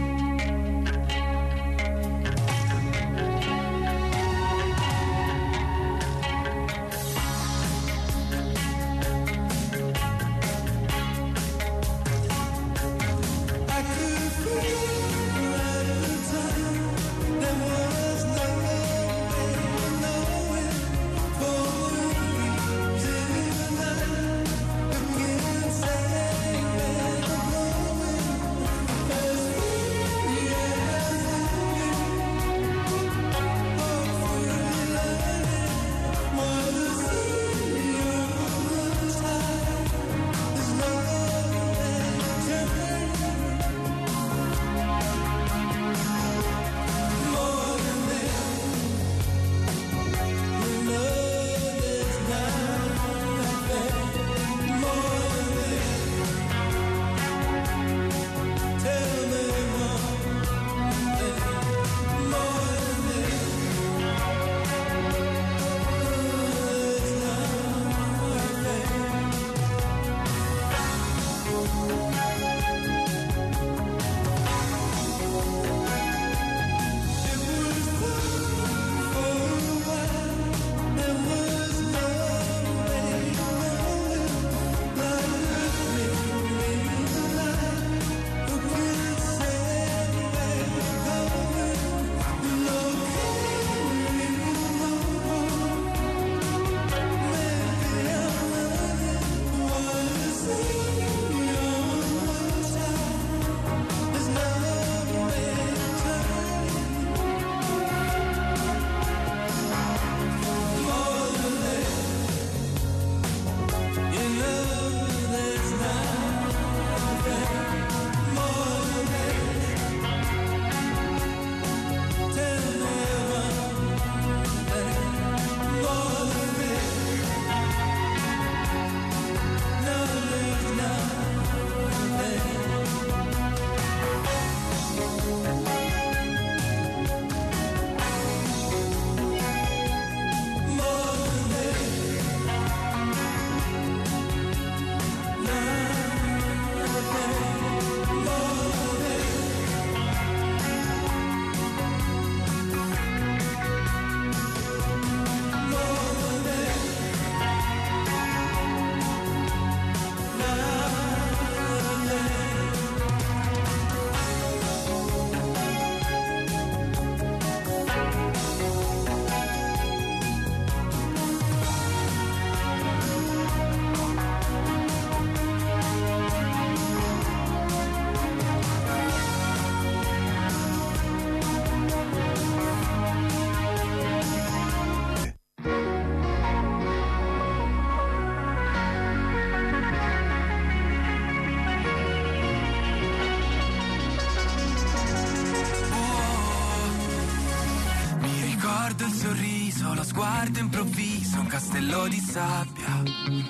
sguardo improvviso, un castello di sabbia.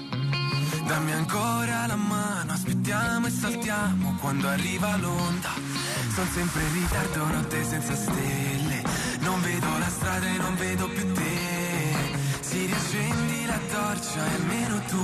Dammi ancora la mano, aspettiamo e saltiamo quando arriva l'onda. Sono sempre in ritardo, notte senza stelle. Non vedo la strada e non vedo più te. Si riaccendi la torcia e almeno tu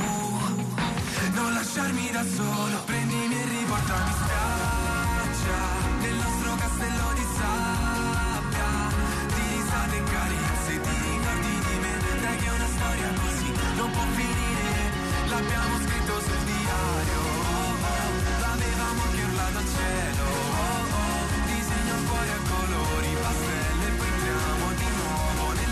non lasciarmi da solo, prendimi e riportami in spiaggia, nel nostro castello di sabbia, di risate e carezze, ti ricordi di me, dai che una storia così non può finire, l'abbiamo scritto sul diario, oh, oh, l'avevamo anche urlato al cielo, oh, oh, disegno un cuore a colori, pastelle e poi entriamo di nuovo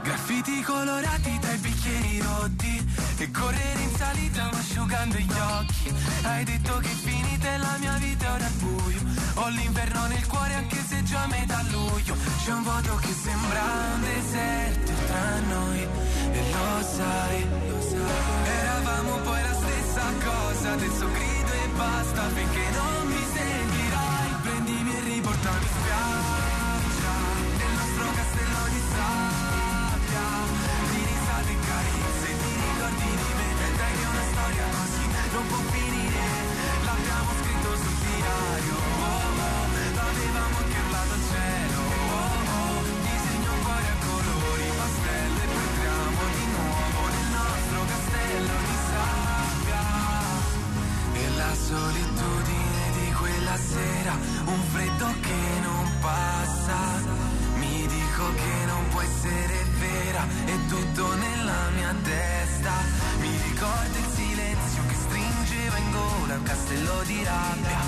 graffiti colorati tra i bicchieri rotti e correre in salita ma asciugando gli occhi. Hai detto che finita è la mia vita ora al buio, ho l'inverno nel cuore anche se già a metà luglio. C'è un vuoto che sembra un deserto tra noi e lo sai, lo sai. Eravamo poi la stessa cosa, adesso grido e basta finché non mi sentirai. Prendimi e riportami in spiaggia, nel nostro castello di sabbia, di risate e carezze, ti ricordi di me? Dai che una storia così non può finire, l'abbiamo scritto sul diario, oh, oh, l'avevamo anche urlato al cielo, oh, oh, disegno un cuore a colori pastello e poi entriamo di nuovo nel nostro castello di sabbia. E la solitudine di quella sera, un freddo che non passa, mi dico che non può essere vera, è tutto nella mia testa. Mi ricordo il silenzio che stringeva in gola un castello di rabbia,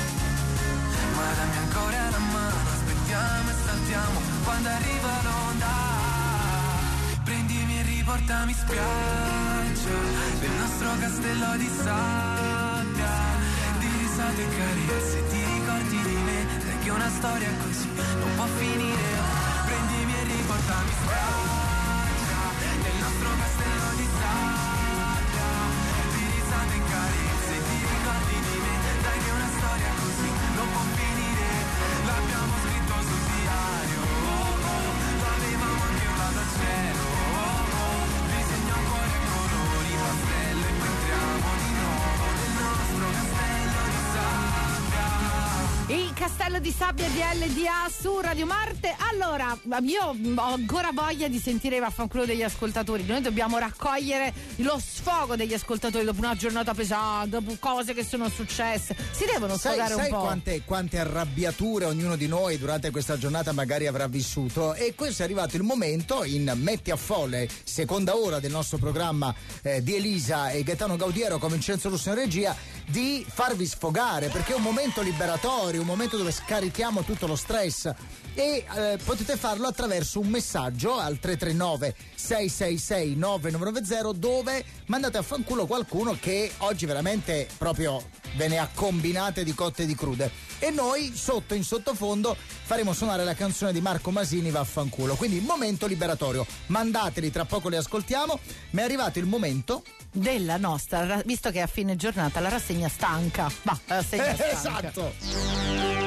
ma dammi ancora la mano, aspettiamo e saltiamo quando arriva l'onda. Prendimi e riportami in spiaggia, nel nostro castello di sabbia, di risate e carezze, ti ricordi di me? Sai che una storia così non può finire. Prendimi e riportami in spiaggia, nel nostro castello di sabbia, di risate e carezze, ti ricordi di me? Dai che una storia così non può finire, l'abbiamo scritto sul diario, oh, oh, l'avevamo anche urlato al cielo, oh, oh, disegno un cuore a colori pastello e poi entriamo di nuovo nel nostro castello di sabbia. Il castello di sabbia di L D A su Radio Marte. Allora, io ho ancora voglia di sentire i vaffanculo degli ascoltatori. Noi dobbiamo raccogliere lo sfogo degli ascoltatori dopo una giornata pesante, dopo cose che sono successe. Si devono sai, sfogare sai un po'. Quante, quante arrabbiature ognuno di noi durante questa giornata magari avrà vissuto, e questo è arrivato il momento in Metti a Folle, seconda ora del nostro programma eh, di Elisa e Gaetano Gaudiero con Vincenzo Russo in regia, di farvi sfogare, perché è un momento liberatorio, un momento dove scarichiamo tutto lo stress, e eh, potete farlo attraverso un messaggio al tre tre nove sei sei sei nove nove nove zero, dove mandate a fanculo qualcuno che oggi veramente proprio ve ne ha combinate di cotte e di crude, e noi sotto in sottofondo faremo suonare la canzone di Marco Masini, Vaffanculo. Quindi momento liberatorio, mandateli, tra poco li ascoltiamo, ma è arrivato il momento della nostra, visto che è a fine giornata, la rassegna stanca. Va, la rassegna eh, stanca. Esatto.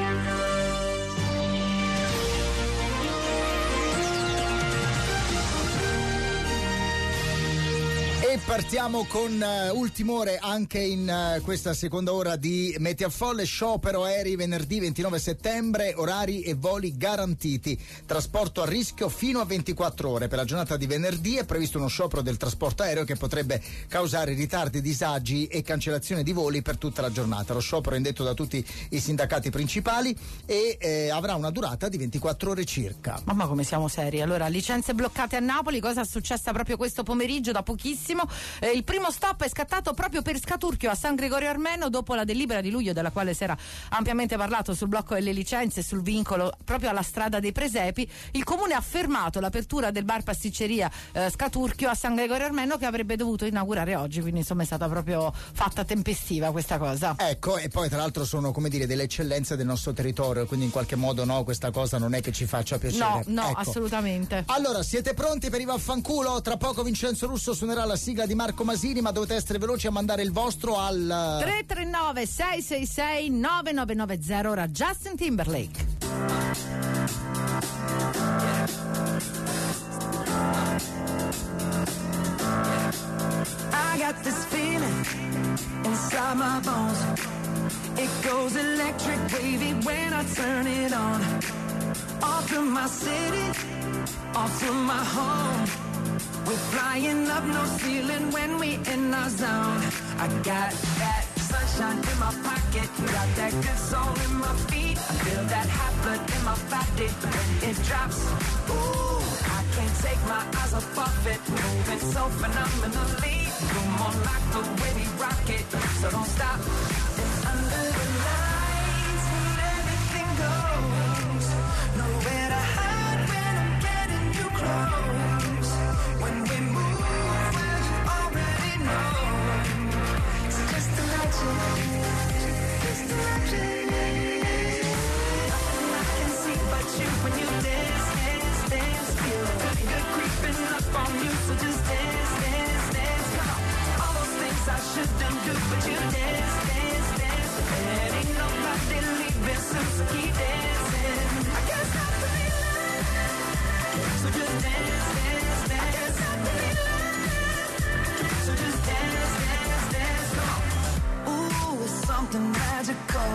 E partiamo con uh, ultim'ore anche in uh, questa seconda ora di Metti a Folle. Sciopero aerei venerdì ventinove settembre, orari e voli garantiti, trasporto a rischio fino a ventiquattro ore. Per la giornata di venerdì è previsto uno sciopero del trasporto aereo che potrebbe causare ritardi, disagi e cancellazione di voli per tutta la giornata. Lo sciopero è indetto da tutti i sindacati principali e eh, avrà una durata di ventiquattro ore circa. Mamma, come siamo seri. Allora, licenze bloccate a Napoli, cosa è successa proprio questo pomeriggio da pochissimo? Eh, il primo stop è scattato proprio per Scaturchio a San Gregorio Armeno, dopo la delibera di luglio della quale si era ampiamente parlato sul blocco delle licenze e sul vincolo proprio alla strada dei Presepi. Il comune ha fermato l'apertura del bar pasticceria eh, Scaturchio a San Gregorio Armeno, che avrebbe dovuto inaugurare oggi, quindi insomma è stata proprio fatta tempestiva questa cosa. Ecco, e poi tra l'altro sono, come dire, delle eccellenze del nostro territorio, quindi in qualche modo no, questa cosa non è che ci faccia piacere. No, no, ecco. Assolutamente. Allora, siete pronti per i Vaffanculo? Tra poco Vincenzo Russo suonerà la sigla di Marco Masini, ma dovete essere veloci a mandare il vostro al tre tre nove sei sei sei nove nove nove zero. Ora Justin Timberlake. I got this feeling inside my bones. It goes electric wavy when I turn it on. Off from my city, off from my home. We're flying up, no ceiling when we in our zone. I got that sunshine in my pocket, got that good soul in my feet. I feel that hot blood in my body when it drops. Ooh, I can't take my eyes off it, moving so phenomenally. You're more like the way we rock it, so don't stop. It's under the lights and everything goes. Nowhere to hide when I'm getting you close.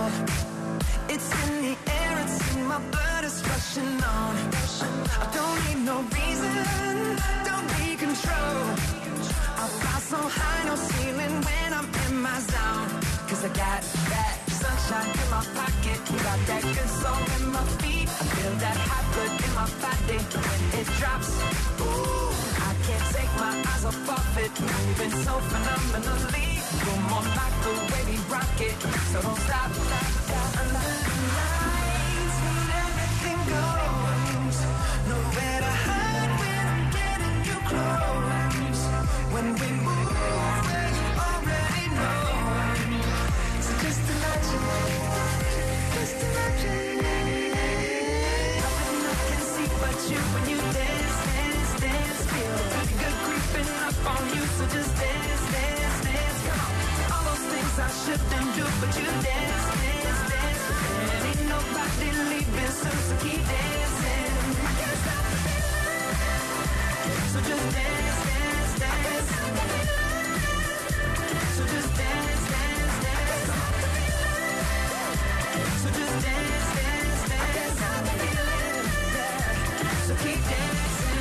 It's in the air, it's in my blood, it's rushing on. I don't need no reason, don't be control. I fly so high, no ceiling when I'm in my zone. Cause I got that sunshine in my pocket, got that good soul in my feet. I feel that hot blood in my body when it drops. Ooh, I can't take my eyes off of it, moving so phenomenally. You're more like the way we rock it, so don't stop. Under the lights, when everything goes, nowhere to hide when I'm getting you close. When we move, well, you already know. So just imagine, just imagine. Nothing I can see but you when you dance, dance, dance. Feel the good creeping up on you, so just dance, dance, dance. Come on, all those things I shouldn't do, but you dance, dance, dance. And ain't nobody leaving soon, so keep dancing. I can't stop the feeling, so just dance, dance, dance. So just dance, dance, dance. So just dance, dance, dance. So keep dancing.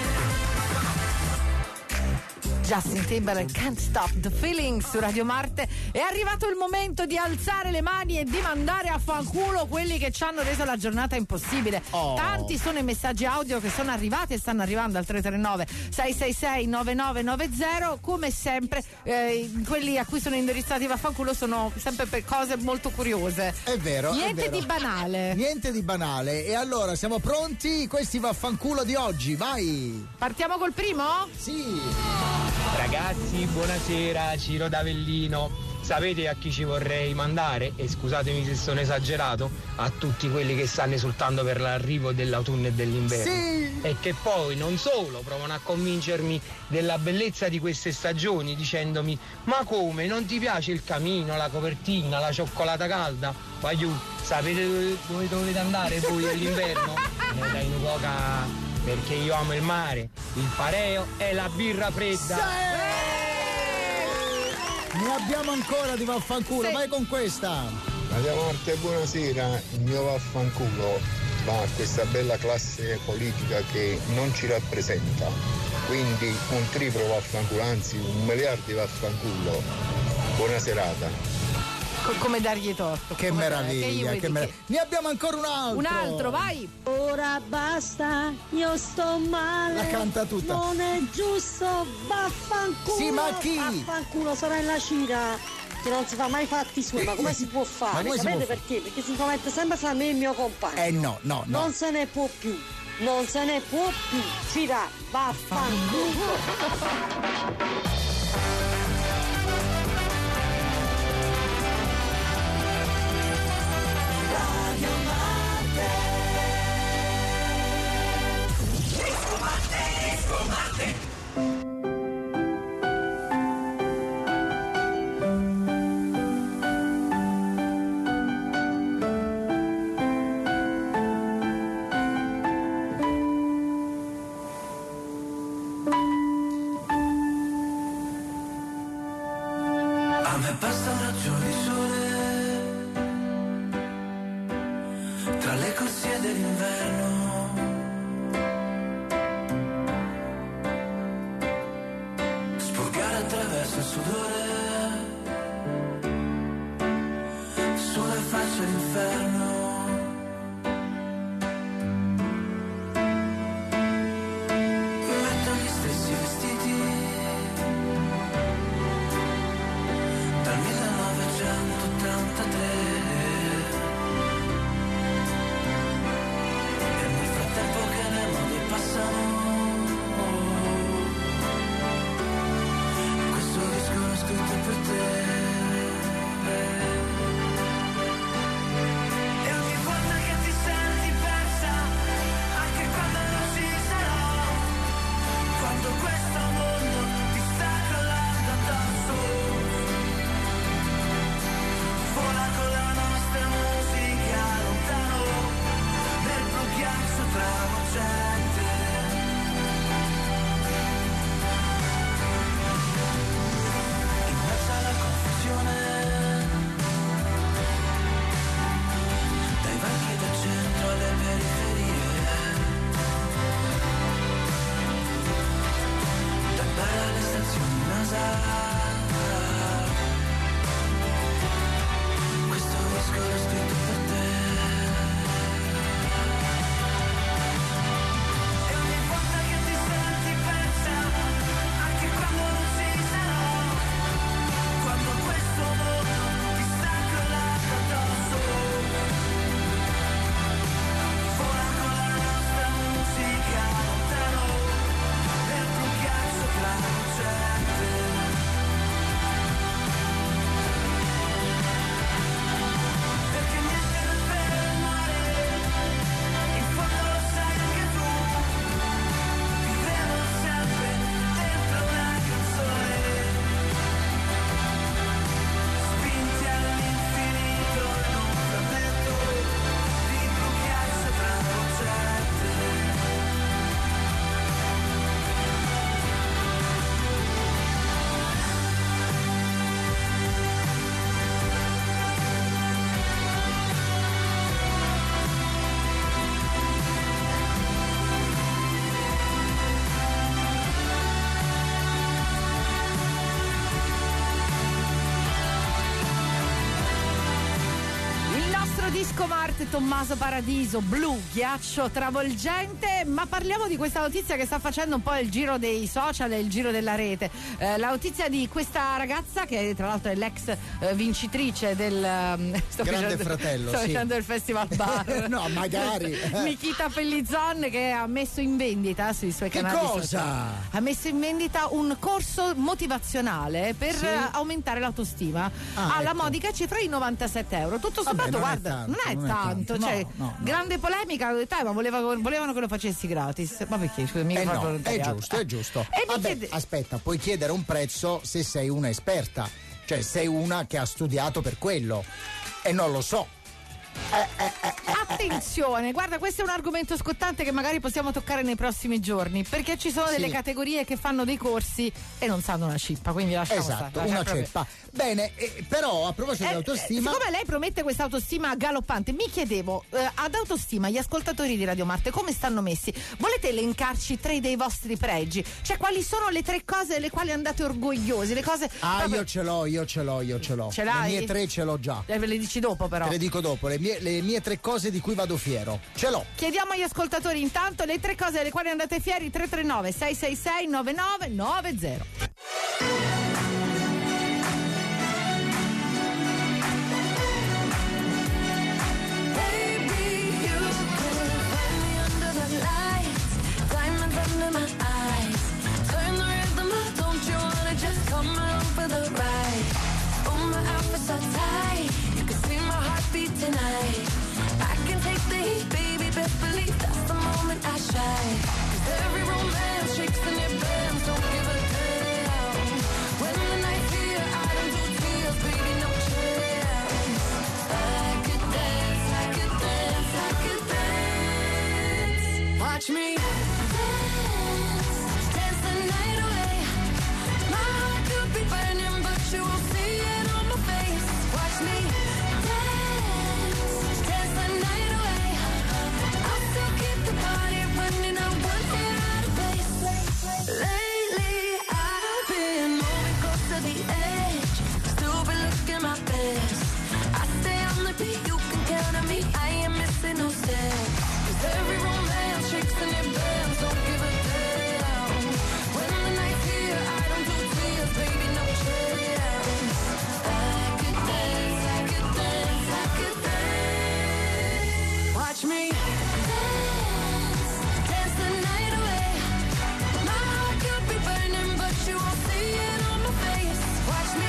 Justin Timberlake, Can't Stop the Feeling su Radio Marte. È arrivato il momento di alzare le mani e di mandare a fanculo quelli che ci hanno reso la giornata impossibile. Oh. Tanti sono i messaggi audio che sono arrivati e stanno arrivando al tre tre nove sei sei sei nove nove nove zero. Come sempre eh, quelli a cui sono indirizzati vaffanculo sono sempre per cose molto curiose. È vero. Niente è vero. di banale. Niente di banale. E allora siamo pronti? Questi vaffanculo di oggi, vai! Partiamo col primo? Sì. Ragazzi, buonasera, Ciro d'Avellino. Sapete a chi ci vorrei mandare? E scusatemi se sono esagerato, a tutti quelli che stanno esultando per l'arrivo dell'autunno e dell'inverno. Sì. E che poi non solo provano a convincermi della bellezza di queste stagioni dicendomi: ma come, non ti piace il camino, la copertina, la cioccolata calda? Voglio, sapete dove, dove dovete andare voi all'inverno? Ne dai una poca, perché io amo il mare, il pareo e la birra fredda. Sì. Ne abbiamo ancora di vaffanculo, Sì. vai con questa. Maria Morte, buonasera. Il mio vaffanculo va a questa bella classe politica che non ci rappresenta. Quindi un triplo vaffanculo, anzi un miliardo di vaffanculo. Buona serata. Come dargli torto. Che Come meraviglia, che, che che meraviglia. Ne abbiamo ancora un altro. Un altro, vai. Ora basta, io sto male. La canta tutta. Non è giusto, vaffanculo. Sì, ma chi? Vaffanculo, sorella Cira, che non si fa mai fatti suoi, ma come si può fare? Ma come si Sapete può perché? Perché si commette sempre fra me e il mio compagno. Eh no, no, no. Non se ne può più. Non se ne può più. Cira, vaffanculo. A me basta un raggio di sole tra le corsie dell'inverno. Spurgare attraverso il sudore sulle facce d'inferno. Metto gli stessi vestiti dal millenovecentottantatré e nel frattempo che le mode passano questo disco l'ho scritto Questo disco l'ho scritto per te. E ogni volta che ti senti persa, anche quando non ci sarò, quando questo mondo ti sta crollando addosso, vola con la nostra musica lontano nel blu ghiaccio travolgente. Perché niente da fermare, in fondo lo sai anche tu, vivevo sempre dentro una canzone, spinti all'infinito in un frammento di blu ghiaccio travolgente. Il nostro disco Marte, Tommaso Paradiso, blu, ghiaccio travolgente. Ma parliamo di questa notizia che sta facendo un po' il giro dei social e il giro della rete. Eh, la notizia di questa ragazza che tra l'altro è l'ex eh, vincitrice del um, sto Grande facendo, Fratello, sto sì. facendo il Festival Bar. No, magari. Nikita Pellizzon, che ha messo in vendita sui suoi Che canali cosa? social, ha messo in vendita un corso motivazionale per Sì. eh, aumentare l'autostima Ah, alla ecco. modica cifra di novantasette euro. Tutto Vabbè, sommato, non è guarda, tanto, non è non è tanto, tanto. cioè, No, no, no. grande polemica, ho detto, "Ah, ma voleva- volevano che lo facessi gratis." Ma perché? Scusa, mica Eh fa no, è volontariato. giusto, è giusto. E mi Vabbè, chiede- aspetta, puoi chiedere un prezzo se sei una esperta, cioè sei una che ha studiato per quello. E non lo so. Attenzione, guarda, questo è un argomento scottante che magari possiamo toccare nei prossimi giorni, perché ci sono Sì. delle categorie che fanno dei corsi e non sanno una cippa, quindi lasciamo Esatto, stare, lasciamo una proprio. ceppa. Bene, eh, però a proposito Eh, di autostima. eh, siccome lei promette questa autostima galoppante, mi chiedevo, eh, ad autostima gli ascoltatori di Radio Marte come stanno messi? Volete elencarci tre dei vostri pregi? Cioè, quali sono le tre cose delle quali andate orgogliosi? Le cose Ah, proprio- io ce l'ho, io ce l'ho, io ce l'ho. Ce l'hai? Le mie tre ce l'ho già. Eh, ve le dici dopo però. Te le dico dopo, le mie, le mie tre cose di cui vado fiero. Ce l'ho. Chiediamo agli ascoltatori intanto le tre cose delle quali andate fieri. Tre tre nove sei sei sei nove nove nove zero. Baby, you could find me under the lights, diamonds under my eyes. Turn the rhythm up, don't you wanna just come along for the ride? Oh, my outfit's so tight, you can see my heartbeat tonight. I can take the heat, baby, best believe that's the moment I shine. 'Cause every romance shakes in your bands, don't give a damn. When the night's here, I don't do tears, baby, no chance. I could dance, I could dance, I could dance. Watch me dance, dance the night away. My heart could be burning, but you won't see it on my face. Watch me dance, dance the night away. I'll still keep the party running, I won't get out of place. Lately, I've been moving close to the edge, still been looking my best. I stay on the beat, you can count on me, I ain't missing no steps. 'Cause every romance shakes in your bands, don't give a damn. When the night's here, I don't do tears, baby, no chance. I could dance, I could dance, I could dance. Watch me dance, dance the night away. My heart could be burning, but you won't see it on my face. Watch me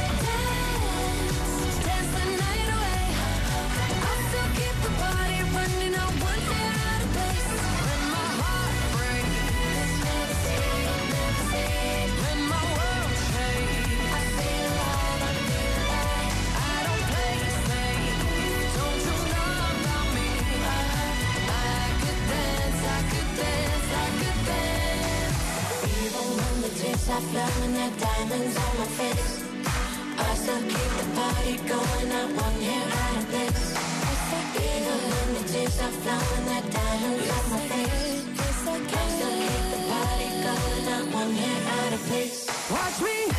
dance, dance the night away. I'll still keep the party running, I won't get out of place. When my heart breaks, never say, never say. When my world shakes, I feel alive, I feel alive. I don't play safe, don't you know about me? I, I could dance, I could dance, I could dance. Even when the tears are flowing, there are diamonds on my face, I still keep the party going, I won't hear out of this. Even when the tears are flowing, there are diamonds on my face, I still keep the party going, I won't hear out of place. Watch me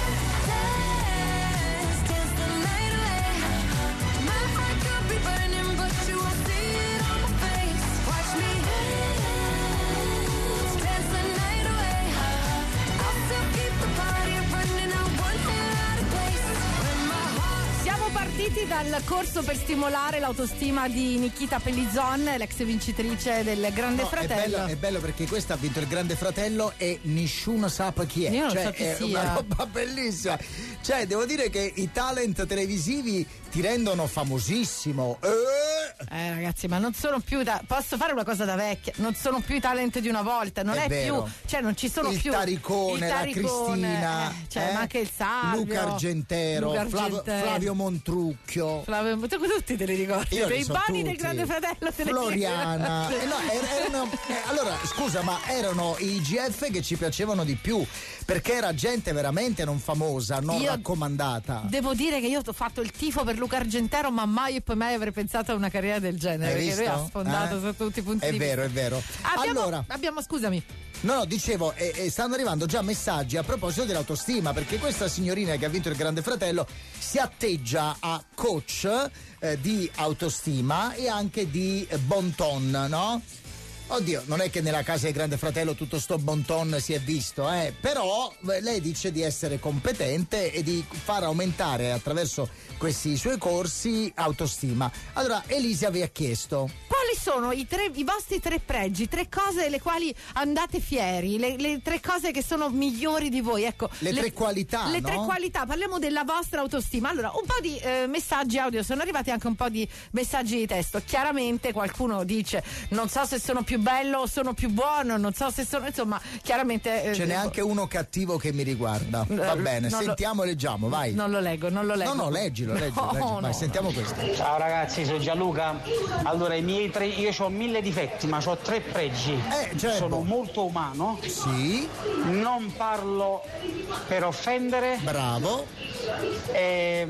partiti dal corso per stimolare l'autostima di Nikita Pellizzon, l'ex vincitrice del Grande No, Fratello. È bello, è bello perché questa ha vinto il Grande Fratello e nessuno sa chi è. Io non cioè, so chi è sia. una roba bellissima. Cioè, devo dire che i talent televisivi ti rendono famosissimo. Eh, eh ragazzi, ma non sono più da, posso fare una cosa da vecchia, non sono più i talent di una volta, non è, è, vero. più, cioè non ci sono il più Taricone, il Taricone, la Cristina, eh, cioè, eh? ma anche il Salvio, Luca Argentero, Luca Flavio, Argentero. Flavio Montrucchio. Flavio, tutti te li ricordi? Io li Dei so bani del tutti. Grande Fratello te li Floriana. ricordi? Eh, no, er- erano, eh, allora, scusa, ma erano i G F che ci piacevano di più, perché era gente veramente non famosa, non Io raccomandata. Devo dire che io ho fatto il tifo per Luca Argentero, ma mai e poi mai avrei pensato a una carriera del genere. Hai perché visto? lui ha sfondato Eh? sotto tutti i punti È di vero, vista. è vero. Abbiamo, Allora, abbiamo, scusami. no, no, dicevo, eh, eh, stanno arrivando già messaggi a proposito dell'autostima, perché questa signorina che ha vinto il Grande Fratello si atteggia a coach eh, di autostima e anche di eh, bon ton, no? Oddio, non è che nella casa del Grande Fratello tutto sto bon ton si è visto, eh? Però eh, lei dice di essere competente e di far aumentare attraverso questi suoi corsi autostima. Allora, Elisa vi ha chiesto: Quali sono i, tre, i vostri tre pregi, tre cose delle quali andate fieri, le, le tre cose che sono migliori di voi? Ecco, le, le tre qualità, Le no? tre qualità, parliamo della vostra autostima. Allora, un po' di eh, messaggi audio, sono arrivati anche un po' di messaggi di testo. Chiaramente qualcuno dice: non so se sono più bello o sono più buono, non so se sono, insomma, chiaramente eh, ce n'è anche uno cattivo che mi riguarda. Va bene, non sentiamo lo, e leggiamo, vai. Non lo leggo, non lo leggo. No, no, leggilo, leggilo, No, leggilo. no, Vai, no. sentiamo questo. Ciao ragazzi, sono Gianluca. Allora, i miei tre, io ho mille difetti, ma ho tre pregi. Eh, certo. Sono molto umano. Sì. Non parlo per offendere. Bravo. E,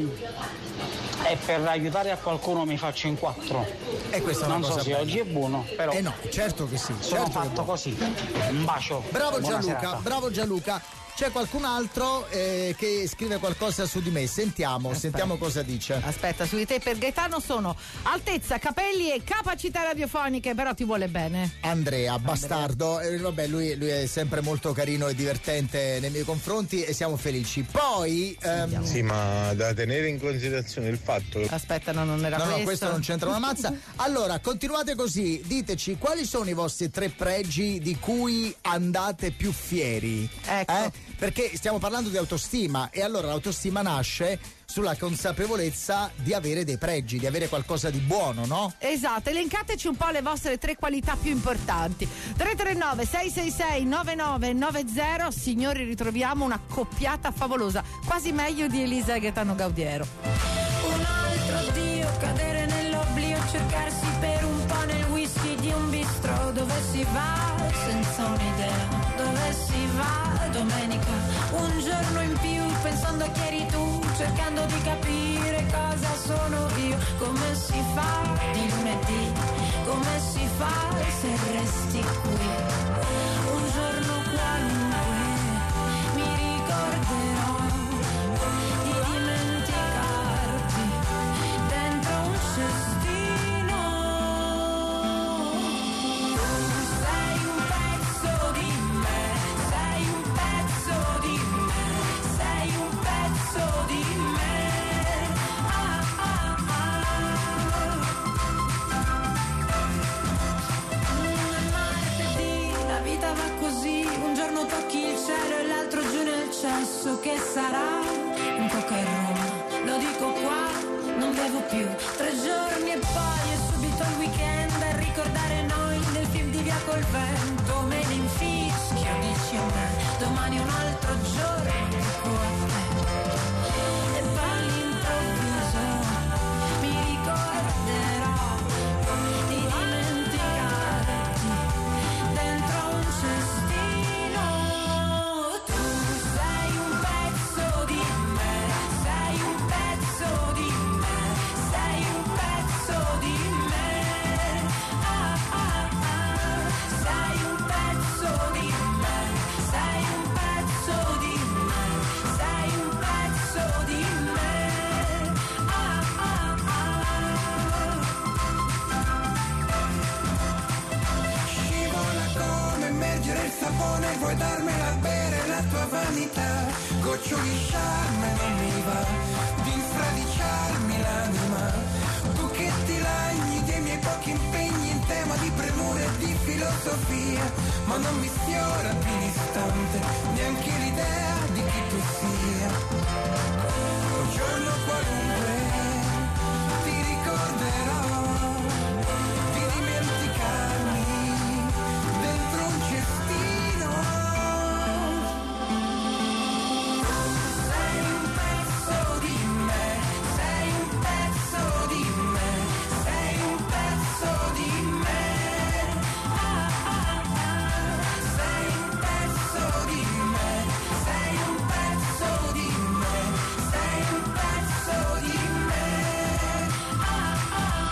e per aiutare a qualcuno mi faccio in quattro. E questa è una non cosa so se bella. oggi è buono, però. Eh no, certo che sì. Sono certo che è fatto buono. così. Un bacio. Bravo Buona Gianluca, serata. bravo Gianluca. C'è qualcun altro eh, che scrive qualcosa su di me. Sentiamo, Aspetta. sentiamo cosa dice. Aspetta, su di te per Gaetano sono altezza, capelli e capacità radiofoniche, però ti vuole bene. Andrea, bastardo. Eh, vabbè, lui, lui è sempre molto carino e divertente nei miei confronti e siamo felici. Poi. Ehm... Sì, ma da tenere in considerazione il fatto. Aspetta, no, non era No, questo. no, questo non c'entra una mazza. Allora, continuate così. Diteci quali sono i vostri tre pregi di cui andate più fieri. Ecco. Eh? Perché stiamo parlando di autostima e allora l'autostima nasce sulla consapevolezza di avere dei pregi, di avere qualcosa di buono, no? Esatto, elencateci un po' le vostre tre qualità più importanti. tre tre nove sei sei sei nove nove nove zero. Signori, ritroviamo una coppiata favolosa, quasi meglio di Elisa e Gaetano Gaudiero. Un altro Dio, cadere nell'oblio, cercarsi per un po' nel whisky di un bistro, dove si va senza un'idea, dove si va domenica, un giorno in più pensando a chi eri tu, cercando di capire cosa sono io, come si fa di lunedì, come si fa se resti qui, un giorno qualunque mi ricorderò di dimenticarti dentro un cestino. Tu sei un pezzo di me, sei un pezzo di me, sei un pezzo di me. Ah, ah, ah. Un martedì, la vita va così, un giorno tocchi il cielo e l'altro giù nel cesso, che sarà un coca e Roma, lo dico qua, non bevo più, tre giorni e poi è subito il weekend a ricordare noi nel film di Via col vento, me ne infischio, dici a me, domani un altro giorno, dico a te, e poi all'improvviso mi ricorderò di dimenticarti dentro un cestino. Tu sei un pezzo di me, sei un pezzo di me, sei un pezzo di me. Ah, ah, ah. Sei un pezzo di me, sei un pezzo di me, sei un pezzo di me. Ah, ah, ah. Scivola come immergere il sapone, vuoi darmela a bere la tua vanità, goccio di charme non mi va, di infradiciarmi pochi impegni in tema di premure e di filosofia, ma non mi sfiora più un istante neanche l'idea di chi tu sia. Un giorno qualunque ti ricorderò di dimenticarmi dentro un cestino. Sei un pezzo di me, sei un pezzo di me, sei un pezzo di me. Ah, ah, ah. Sei un pezzo di me, sei un pezzo di me, sei un pezzo di me. Ah, ah,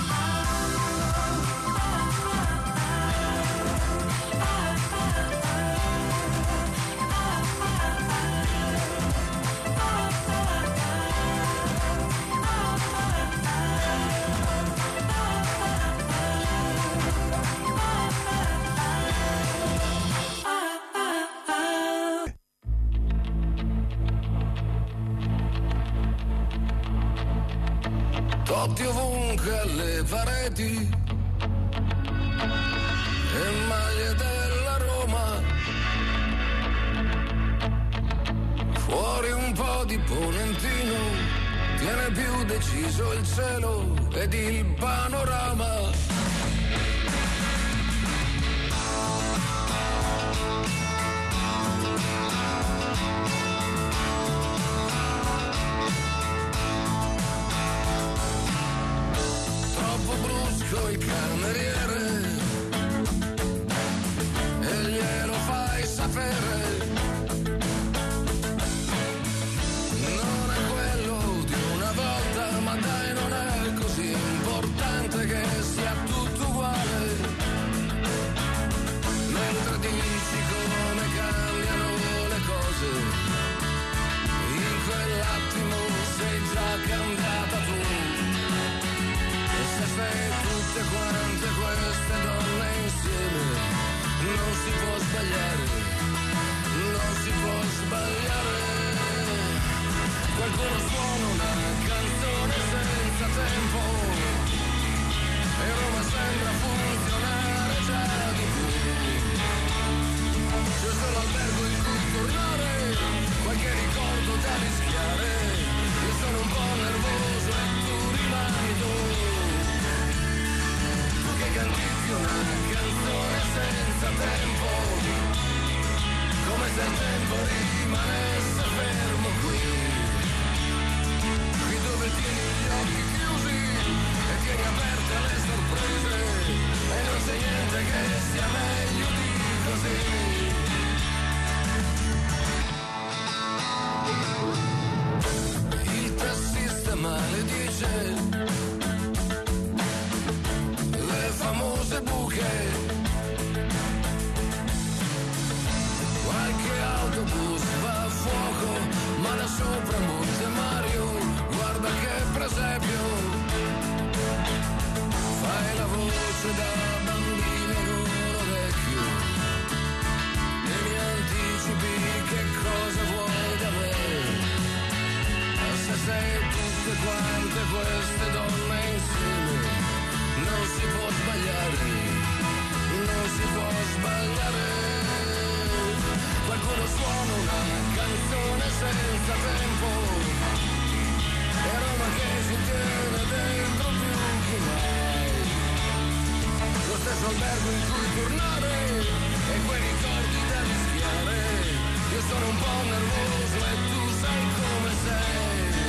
totti ovunque alle pareti e maglie della Roma, fuori un po' di ponentino, tiene più deciso il cielo ed il panorama. Troppo brusco il cameriere e glielo fai sapere. Non è quello di una volta, ma dai, non è così importante che sia tutto uguale. Mentre dici come cambiano le cose, in quell'attimo sei già cambiata tu. E se sei tutte quante queste donne insieme, non si può sbagliare, non si può sbagliare. Qualcuno suona una canzone senza tempo e Roma sembra funzionare già di più. C'è solo albergo in cui tornare, qualche ricordo da rischiare. Io sono un po' nervoso e tu rimani tu. Tu che cantichi una canzone senza tempo, come se il tempo rimanesse fermo qui. Qui dove tieni gli occhi chiusi e tieni aperte le sorprese, e non c'è niente che sia meglio di così. Il tassista maledice le famose buche, qualche autobus va a fuoco, ma da sopra Monte Mario, guarda che presepio. Fai la voce da bambino d'oro vecchio e mi anticipi che cosa vuoi da me. Se sei tutte quante queste donne insieme, non si può sbagliare, non si può sbagliare. Qualcuno suona una canzone senza tempo e Roma che si tiene dentro più che mai. Lo stesso albergo in cui tornare e quei ricordi da rischiare. Io sono un po' nervoso e tu sai come sei.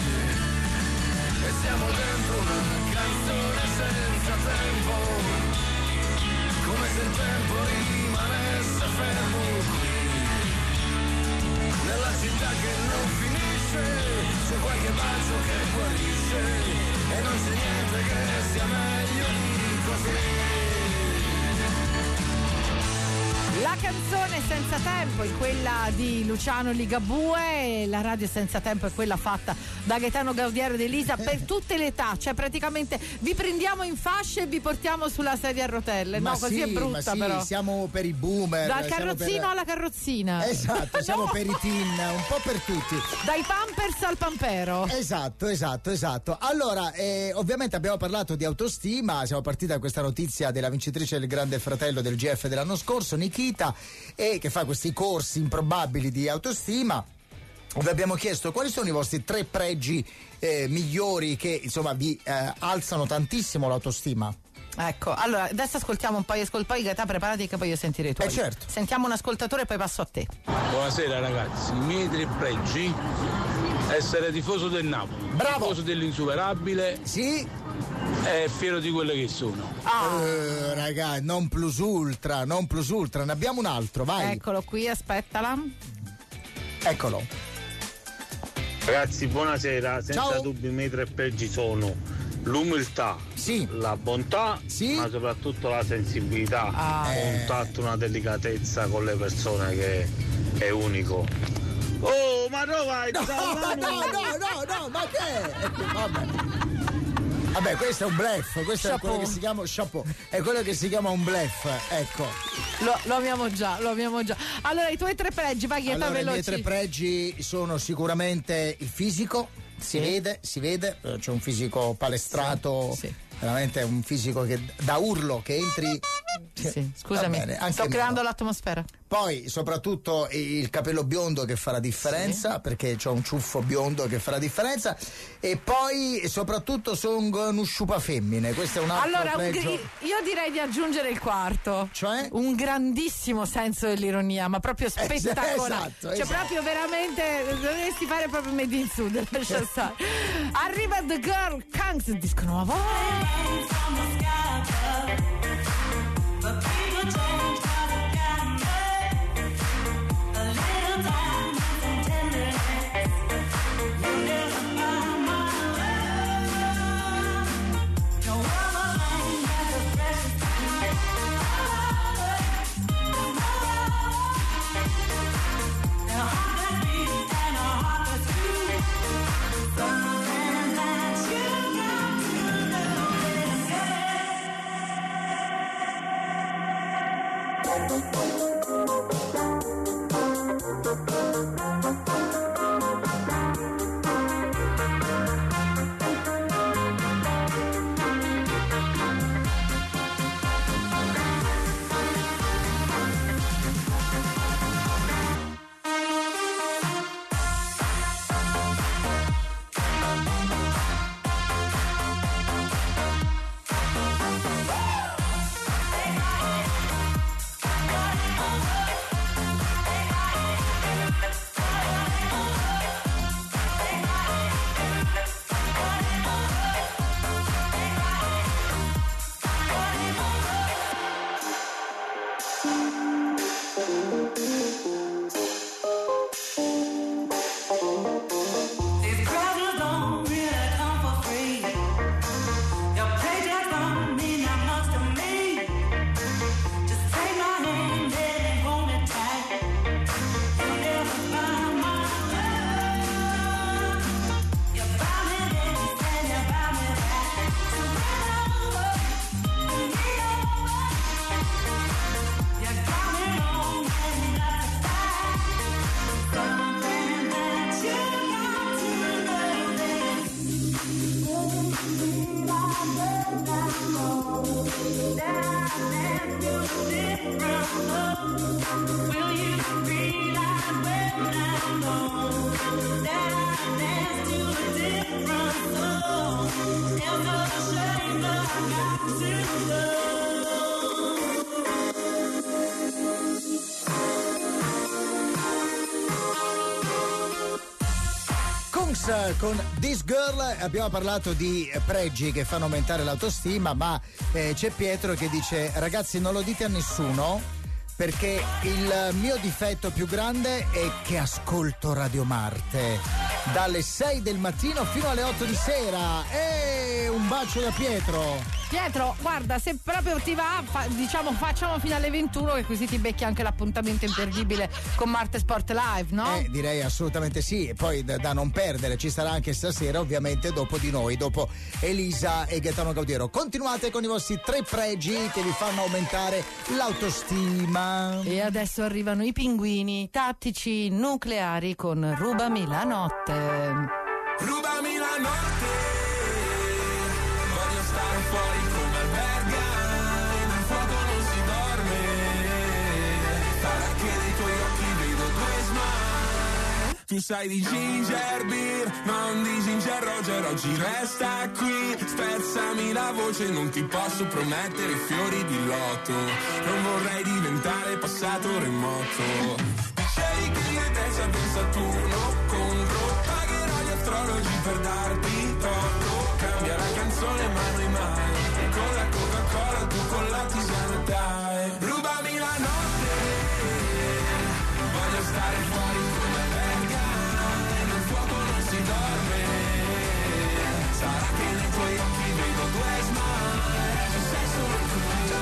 E siamo dentro una canzone senza tempo, come se il tempo rimanesse fermo qui. Nella città che non finisce, c'è qualche bacio che guarisce, e non c'è niente che sia meglio di così. La canzone Senza Tempo è quella di Luciano Ligabue, la radio Senza Tempo è quella fatta da Gaetano Gaudiero ed Elisa per tutte le età, cioè praticamente vi prendiamo in fascia e vi portiamo sulla sedia a rotelle, ma no? Così sì, è brutta, ma sì, però. Siamo per i boomer. Dal carrozzino per... alla carrozzina. Esatto, siamo No. per i teen, un po' per tutti. Dai pampers al pampero. Esatto, esatto, esatto. Allora, eh, ovviamente abbiamo parlato di autostima, siamo partiti da questa notizia della vincitrice del Grande Fratello del G F dell'anno scorso, Nikita, e che fa questi corsi improbabili di autostima. Vi abbiamo chiesto quali sono i vostri tre pregi eh, migliori che insomma vi eh, alzano tantissimo l'autostima. Ecco, allora adesso ascoltiamo un paio di ascolti, poi Gaetà preparati che poi io sentirei i tuoi. Eh certo. Sentiamo un ascoltatore e poi passo a te. Buonasera ragazzi, i miei tre pregi: essere tifoso del Napoli, bravo, tifoso dell'insuperabile, sì, e fiero di quello che sono. Ah. Eh, ragazzi, non plus ultra, non plus ultra, ne abbiamo un altro, vai. Eccolo qui, aspettala. Eccolo. Ragazzi, buonasera. Senza Ciao. dubbio i miei tre pregi sono l'umiltà, sì, la bontà, sì, ma soprattutto la sensibilità, ah. un tatto, una delicatezza con le persone che è unico. Oh, ma dove vai? No, no, no, no, no, ma che? Vabbè. Vabbè, questo è un bluff, questo Chapeau. è quello che si chiama chapeau, è quello che si chiama un bluff, ecco. Lo, lo abbiamo già, lo abbiamo già. Allora, i tuoi tre pregi, vai Gaetà, Allora, veloci. i miei tre pregi sono sicuramente il fisico, si sì. vede, si vede, c'è un fisico palestrato, sì, sì. veramente un fisico che da urlo che entri. Sì, scusami, bene, anche sto meno. creando l'atmosfera. Poi soprattutto il capello biondo che fa la differenza, sì, perché c'ho un ciuffo biondo che fa la differenza, e poi soprattutto sono uno sciupa femmine, questo è un altro allora, un pregio. gr- io direi di aggiungere il quarto, cioè un grandissimo senso dell'ironia, ma proprio spettacolare, esatto, cioè esatto. proprio veramente dovresti fare proprio Made in Sud, lascia stare. Arriva The Girl Kangs, disco nuovo. Con This Girl abbiamo parlato di pregi che fanno aumentare l'autostima, ma eh, c'è Pietro che dice: ragazzi, non lo dite a nessuno perché il mio difetto più grande è che ascolto Radio Marte dalle sei del mattino fino alle otto di sera. Eeeh! E un bacio da Pietro. Pietro, guarda, se proprio ti va, fa, diciamo facciamo fino alle ventuno, che così ti becchi anche l'appuntamento imperdibile con Marte Sport Live, no? Eh, direi assolutamente sì. E poi da, da non perdere ci sarà anche stasera, ovviamente dopo di noi, dopo Elisa e Gaetano Gaudiero. Continuate con i vostri tre pregi che vi fanno aumentare l'autostima. E adesso arrivano i pinguini tattici nucleari con Rubami la notte. Rubami la notte, voglio stare fuori come alberga, nel fuoco non si dorme, sarà che nei tuoi occhi vedo due smile. Tu sai di ginger beer, non di ginger roger, oggi resta qui, spezzami la voce, non ti posso promettere fiori di lotto, non vorrei diventare passato remoto. Dicevi che io e te siamo Saturno contro, pagherò gli astrologi per darti torto, cambia la canzone ma noi mai, con la Coca-Cola tu con la tisana dai. Rubami la notte, voglio stare fuori come verga, nel fuoco non si dorme, sarà che nei tuoi occhi vedo due smile, ci sei solo tu.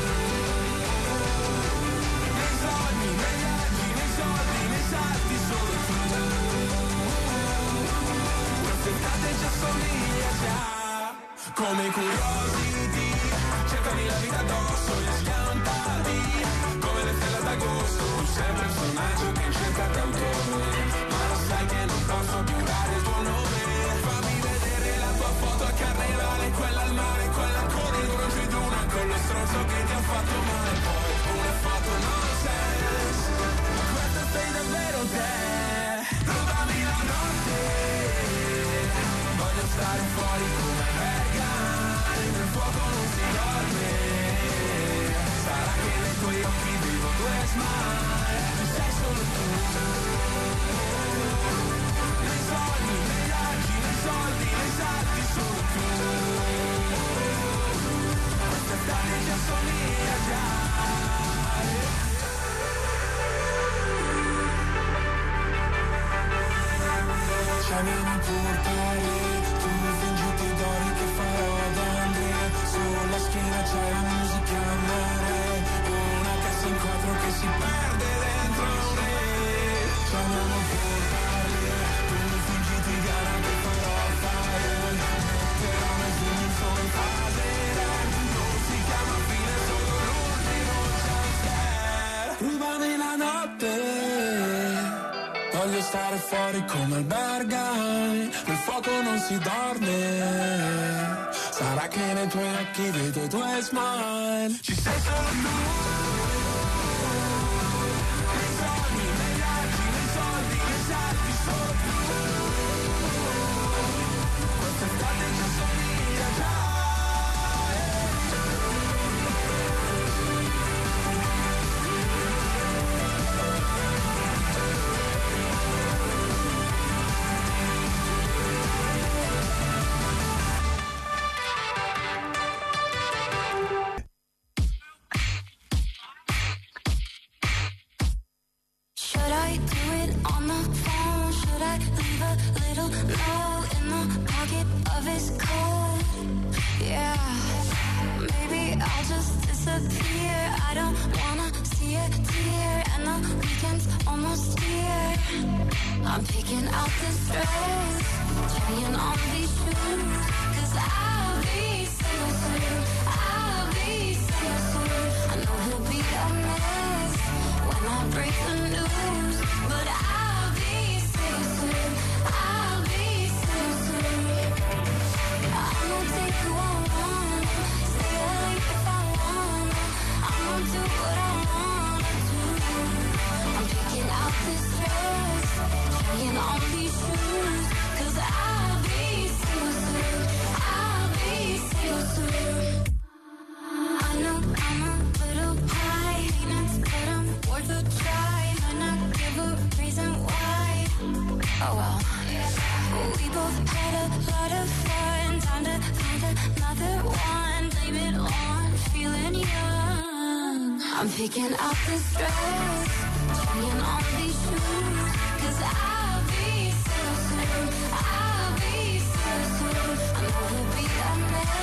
Nei sogni, nei viaggi, nei soldi, nei salti solo tu. Quest'estate ci assomiglia già, come curiosity, cercami la vita addosso e schiantati, come le stelle d'agosto, tu sei un personaggio che cerca d'autore, ma lo sai che non posso più dare il tuo nome, fammi vedere la tua foto a carnevale, quella al mare, quella con il bronzo di una, con lo stronzo che ti ha fatto male, poi una foto nonsense, ma questa sei davvero te, rubami la notte, voglio stare fuori come verga, nel fuoco non si dorme, sarà che nei tuoi occhi vedo due smile, tu sei solo tu. Nei sogni, nei viaggi, nei soldi, nei salti solo tu. Quest'estate ci assomiglia già. Ci vieni portare, tu fingiti d'ori che farò d'andre, sulla schiena c'è la musica a mare, una testa in quattro che si perde dentro me, ci andiamo a portare, tu fingiti gara che farò fare, però nessuno sono in fase, non si chiama fine, solo l'ultimo chance, rubami la notte. Voglio stare fuori come albergai, nel fuoco non si dorme, sarà che nei tuoi occhi vedo i tuoi smile, ci sei solo tu. Nei sogni, nei viaggi, nei soldi, nei salti solo tu. Quest'estate ci assomiglia già. I'm picking out this dress, trying on these shoes, cause I'll be single soon, I'll be single soon. I know he'll be a mess when I break the news, but I'll be single soon, I'll be single soon. I'm gonna take who I want, stay late if I want, I'm gonna do what I wanna do. I'm picking out this dress, trying on these shoes, cause I'll be single soon, I'll be single soon. I know I'm a little high maintenance, but I'm worth a try. Might not give a reason why. Oh well. We both had a lot of fun. Time to find another one. Blame it on feeling young. I'm picking out this dress, trying on these shoes, cause I'll be single soon, I'll be single soon. I know he'll be a mess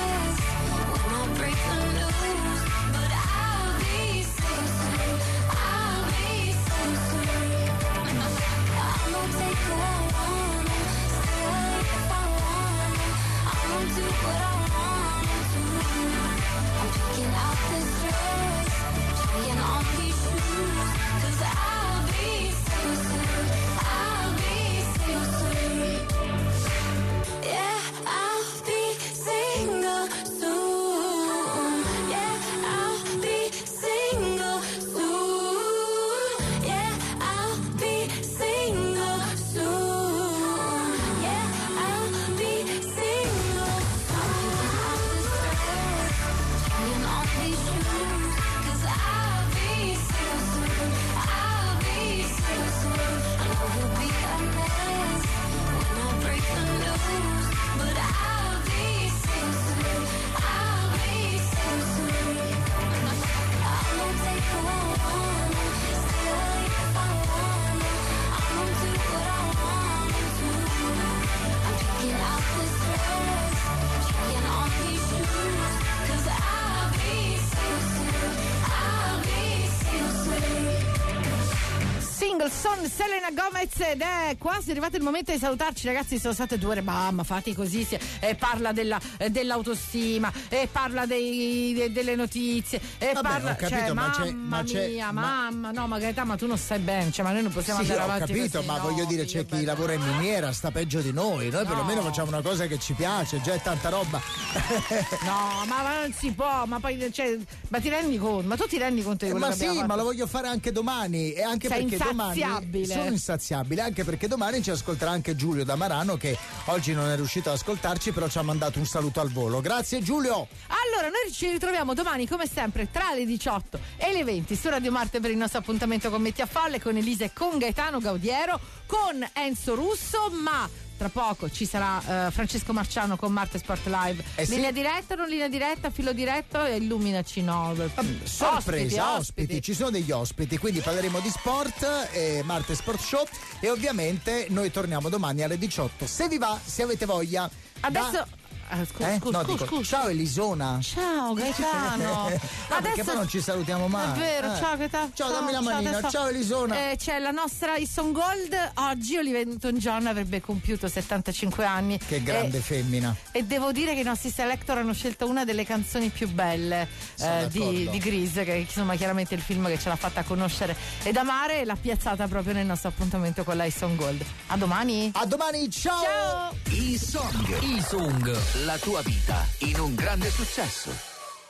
Son Selena Gomez ed è quasi arrivato il momento di salutarci, ragazzi. Sono state due ore, mamma, fate così, si, eh, parla della, eh, dell'autostima, e eh, parla dei, de, delle notizie, e eh, parla, ho capito, cioè, ma mamma c'è, ma c'è, mia, ma... mamma, no, ma Gaetà, ma tu non stai bene, cioè, ma noi non possiamo sì, andare ho avanti capito, così, ma no, voglio dire, c'è chi bello. lavora in miniera, sta peggio di noi, noi No. perlomeno facciamo una cosa che ci piace, già è tanta roba. No, ma, ma non si può, ma poi, cioè, ma ti rendi conto, ma tu ti rendi conto di Eh, quello ma che sì, abbiamo ma fatto? lo voglio fare anche domani, e anche Sei perché domani insaziabile. sono insaziabile, anche perché domani ci ascolterà anche Giulio da Marano, che oggi non è riuscito ad ascoltarci, però ci ha mandato un saluto al volo. Grazie Giulio. Allora, noi ci ritroviamo domani come sempre tra le diciotto e le venti su Radio Marte per il nostro appuntamento con Metti a Folle, con Elisa e con Gaetano Gaudiero, con Enzo Russo, ma tra poco ci sarà uh, Francesco Marciano con Marte Sport Live. Eh sì. Linea diretta, non linea diretta, filo diretto e illuminaci, no. Sorpresa, ospiti, ospiti, ospiti. ci sono degli ospiti, quindi parleremo di sport, eh, Marte Sport Show, e ovviamente noi torniamo domani alle diciotto, se vi va, se avete voglia. Adesso Da... Ah, scusa, Eh? scusa, No, scusa, dico, scusa. ciao Elisona. Ciao Gaetano. No, perché poi non ci salutiamo mai. È vero, Eh. ciao Gaetano. Ciao, dammi la manina. adesso- Ciao Elisona. Eh, c'è la nostra Ison Gold. Oggi Olivia Newton-John avrebbe compiuto settantacinque anni. Che grande E- femmina. E devo dire che i nostri selector hanno scelto una delle canzoni più belle Sono eh, di, d'accordo. di Grease, che insomma chiaramente è il film che ce l'ha fatta conoscere ed amare, e l'ha piazzata proprio nel nostro appuntamento con la Ison Gold. A domani. A domani, ciao. Ciao. I Song. I Song. La tua vita in un grande successo.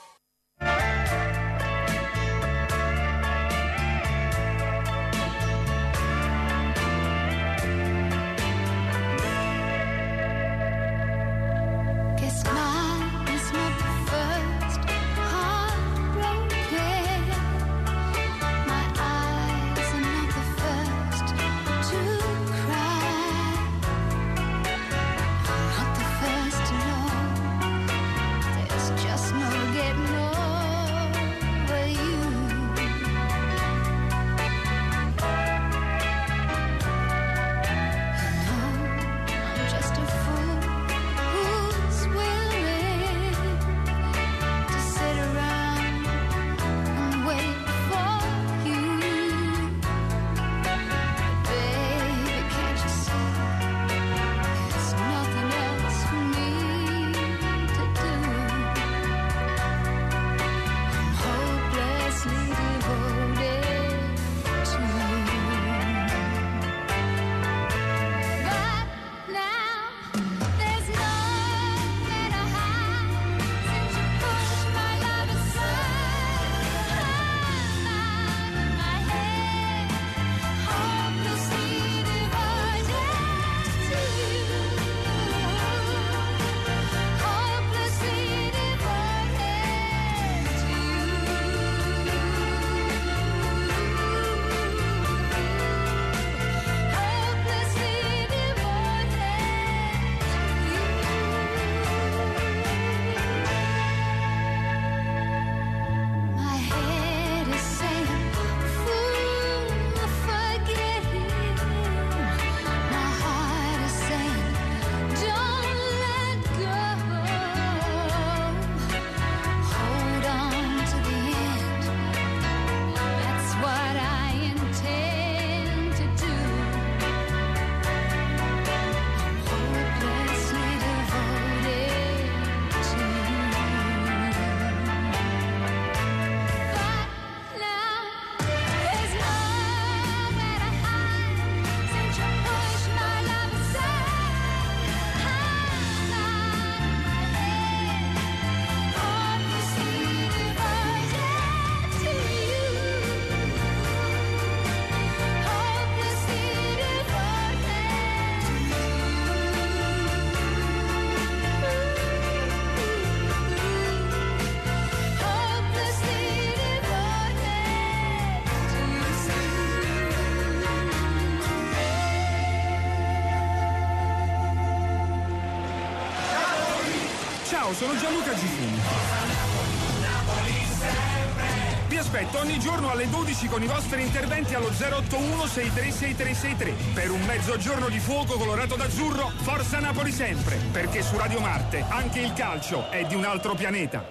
Guess mine is not the first heartbroken. My eyes are not the first to cry. I'm not the first to know. There's just no getting over you. You know, I'm just a fool who's willing to sit around and wait for you. But baby, can't you see there's nothing else for me to do? I'm hopelessly devoted to you. But now there's nowhere to hide since you pushed my love aside. I'm out of my head, hopelessly devoted to you. Hopelessly devoted to you. Hopelessly My head is saying, fool, forget him. My heart is saying, don't let go. Hold on to the end. That's what I intend to do. Hopelessly devoted to you. But now there's nowhere to hide since you pushed my love aside. I'm out of my head, hopelessly devoted to you. Hopelessly devoted. Hopelessly Ciao, sono Gianluca Gifuni. Vi aspetto ogni giorno alle dodici con i vostri interventi allo zero otto uno sei tre sei tre sei tre per un mezzogiorno di fuoco colorato d'azzurro. Forza Napoli sempre, perché su Radio Marte anche il calcio è di un altro pianeta.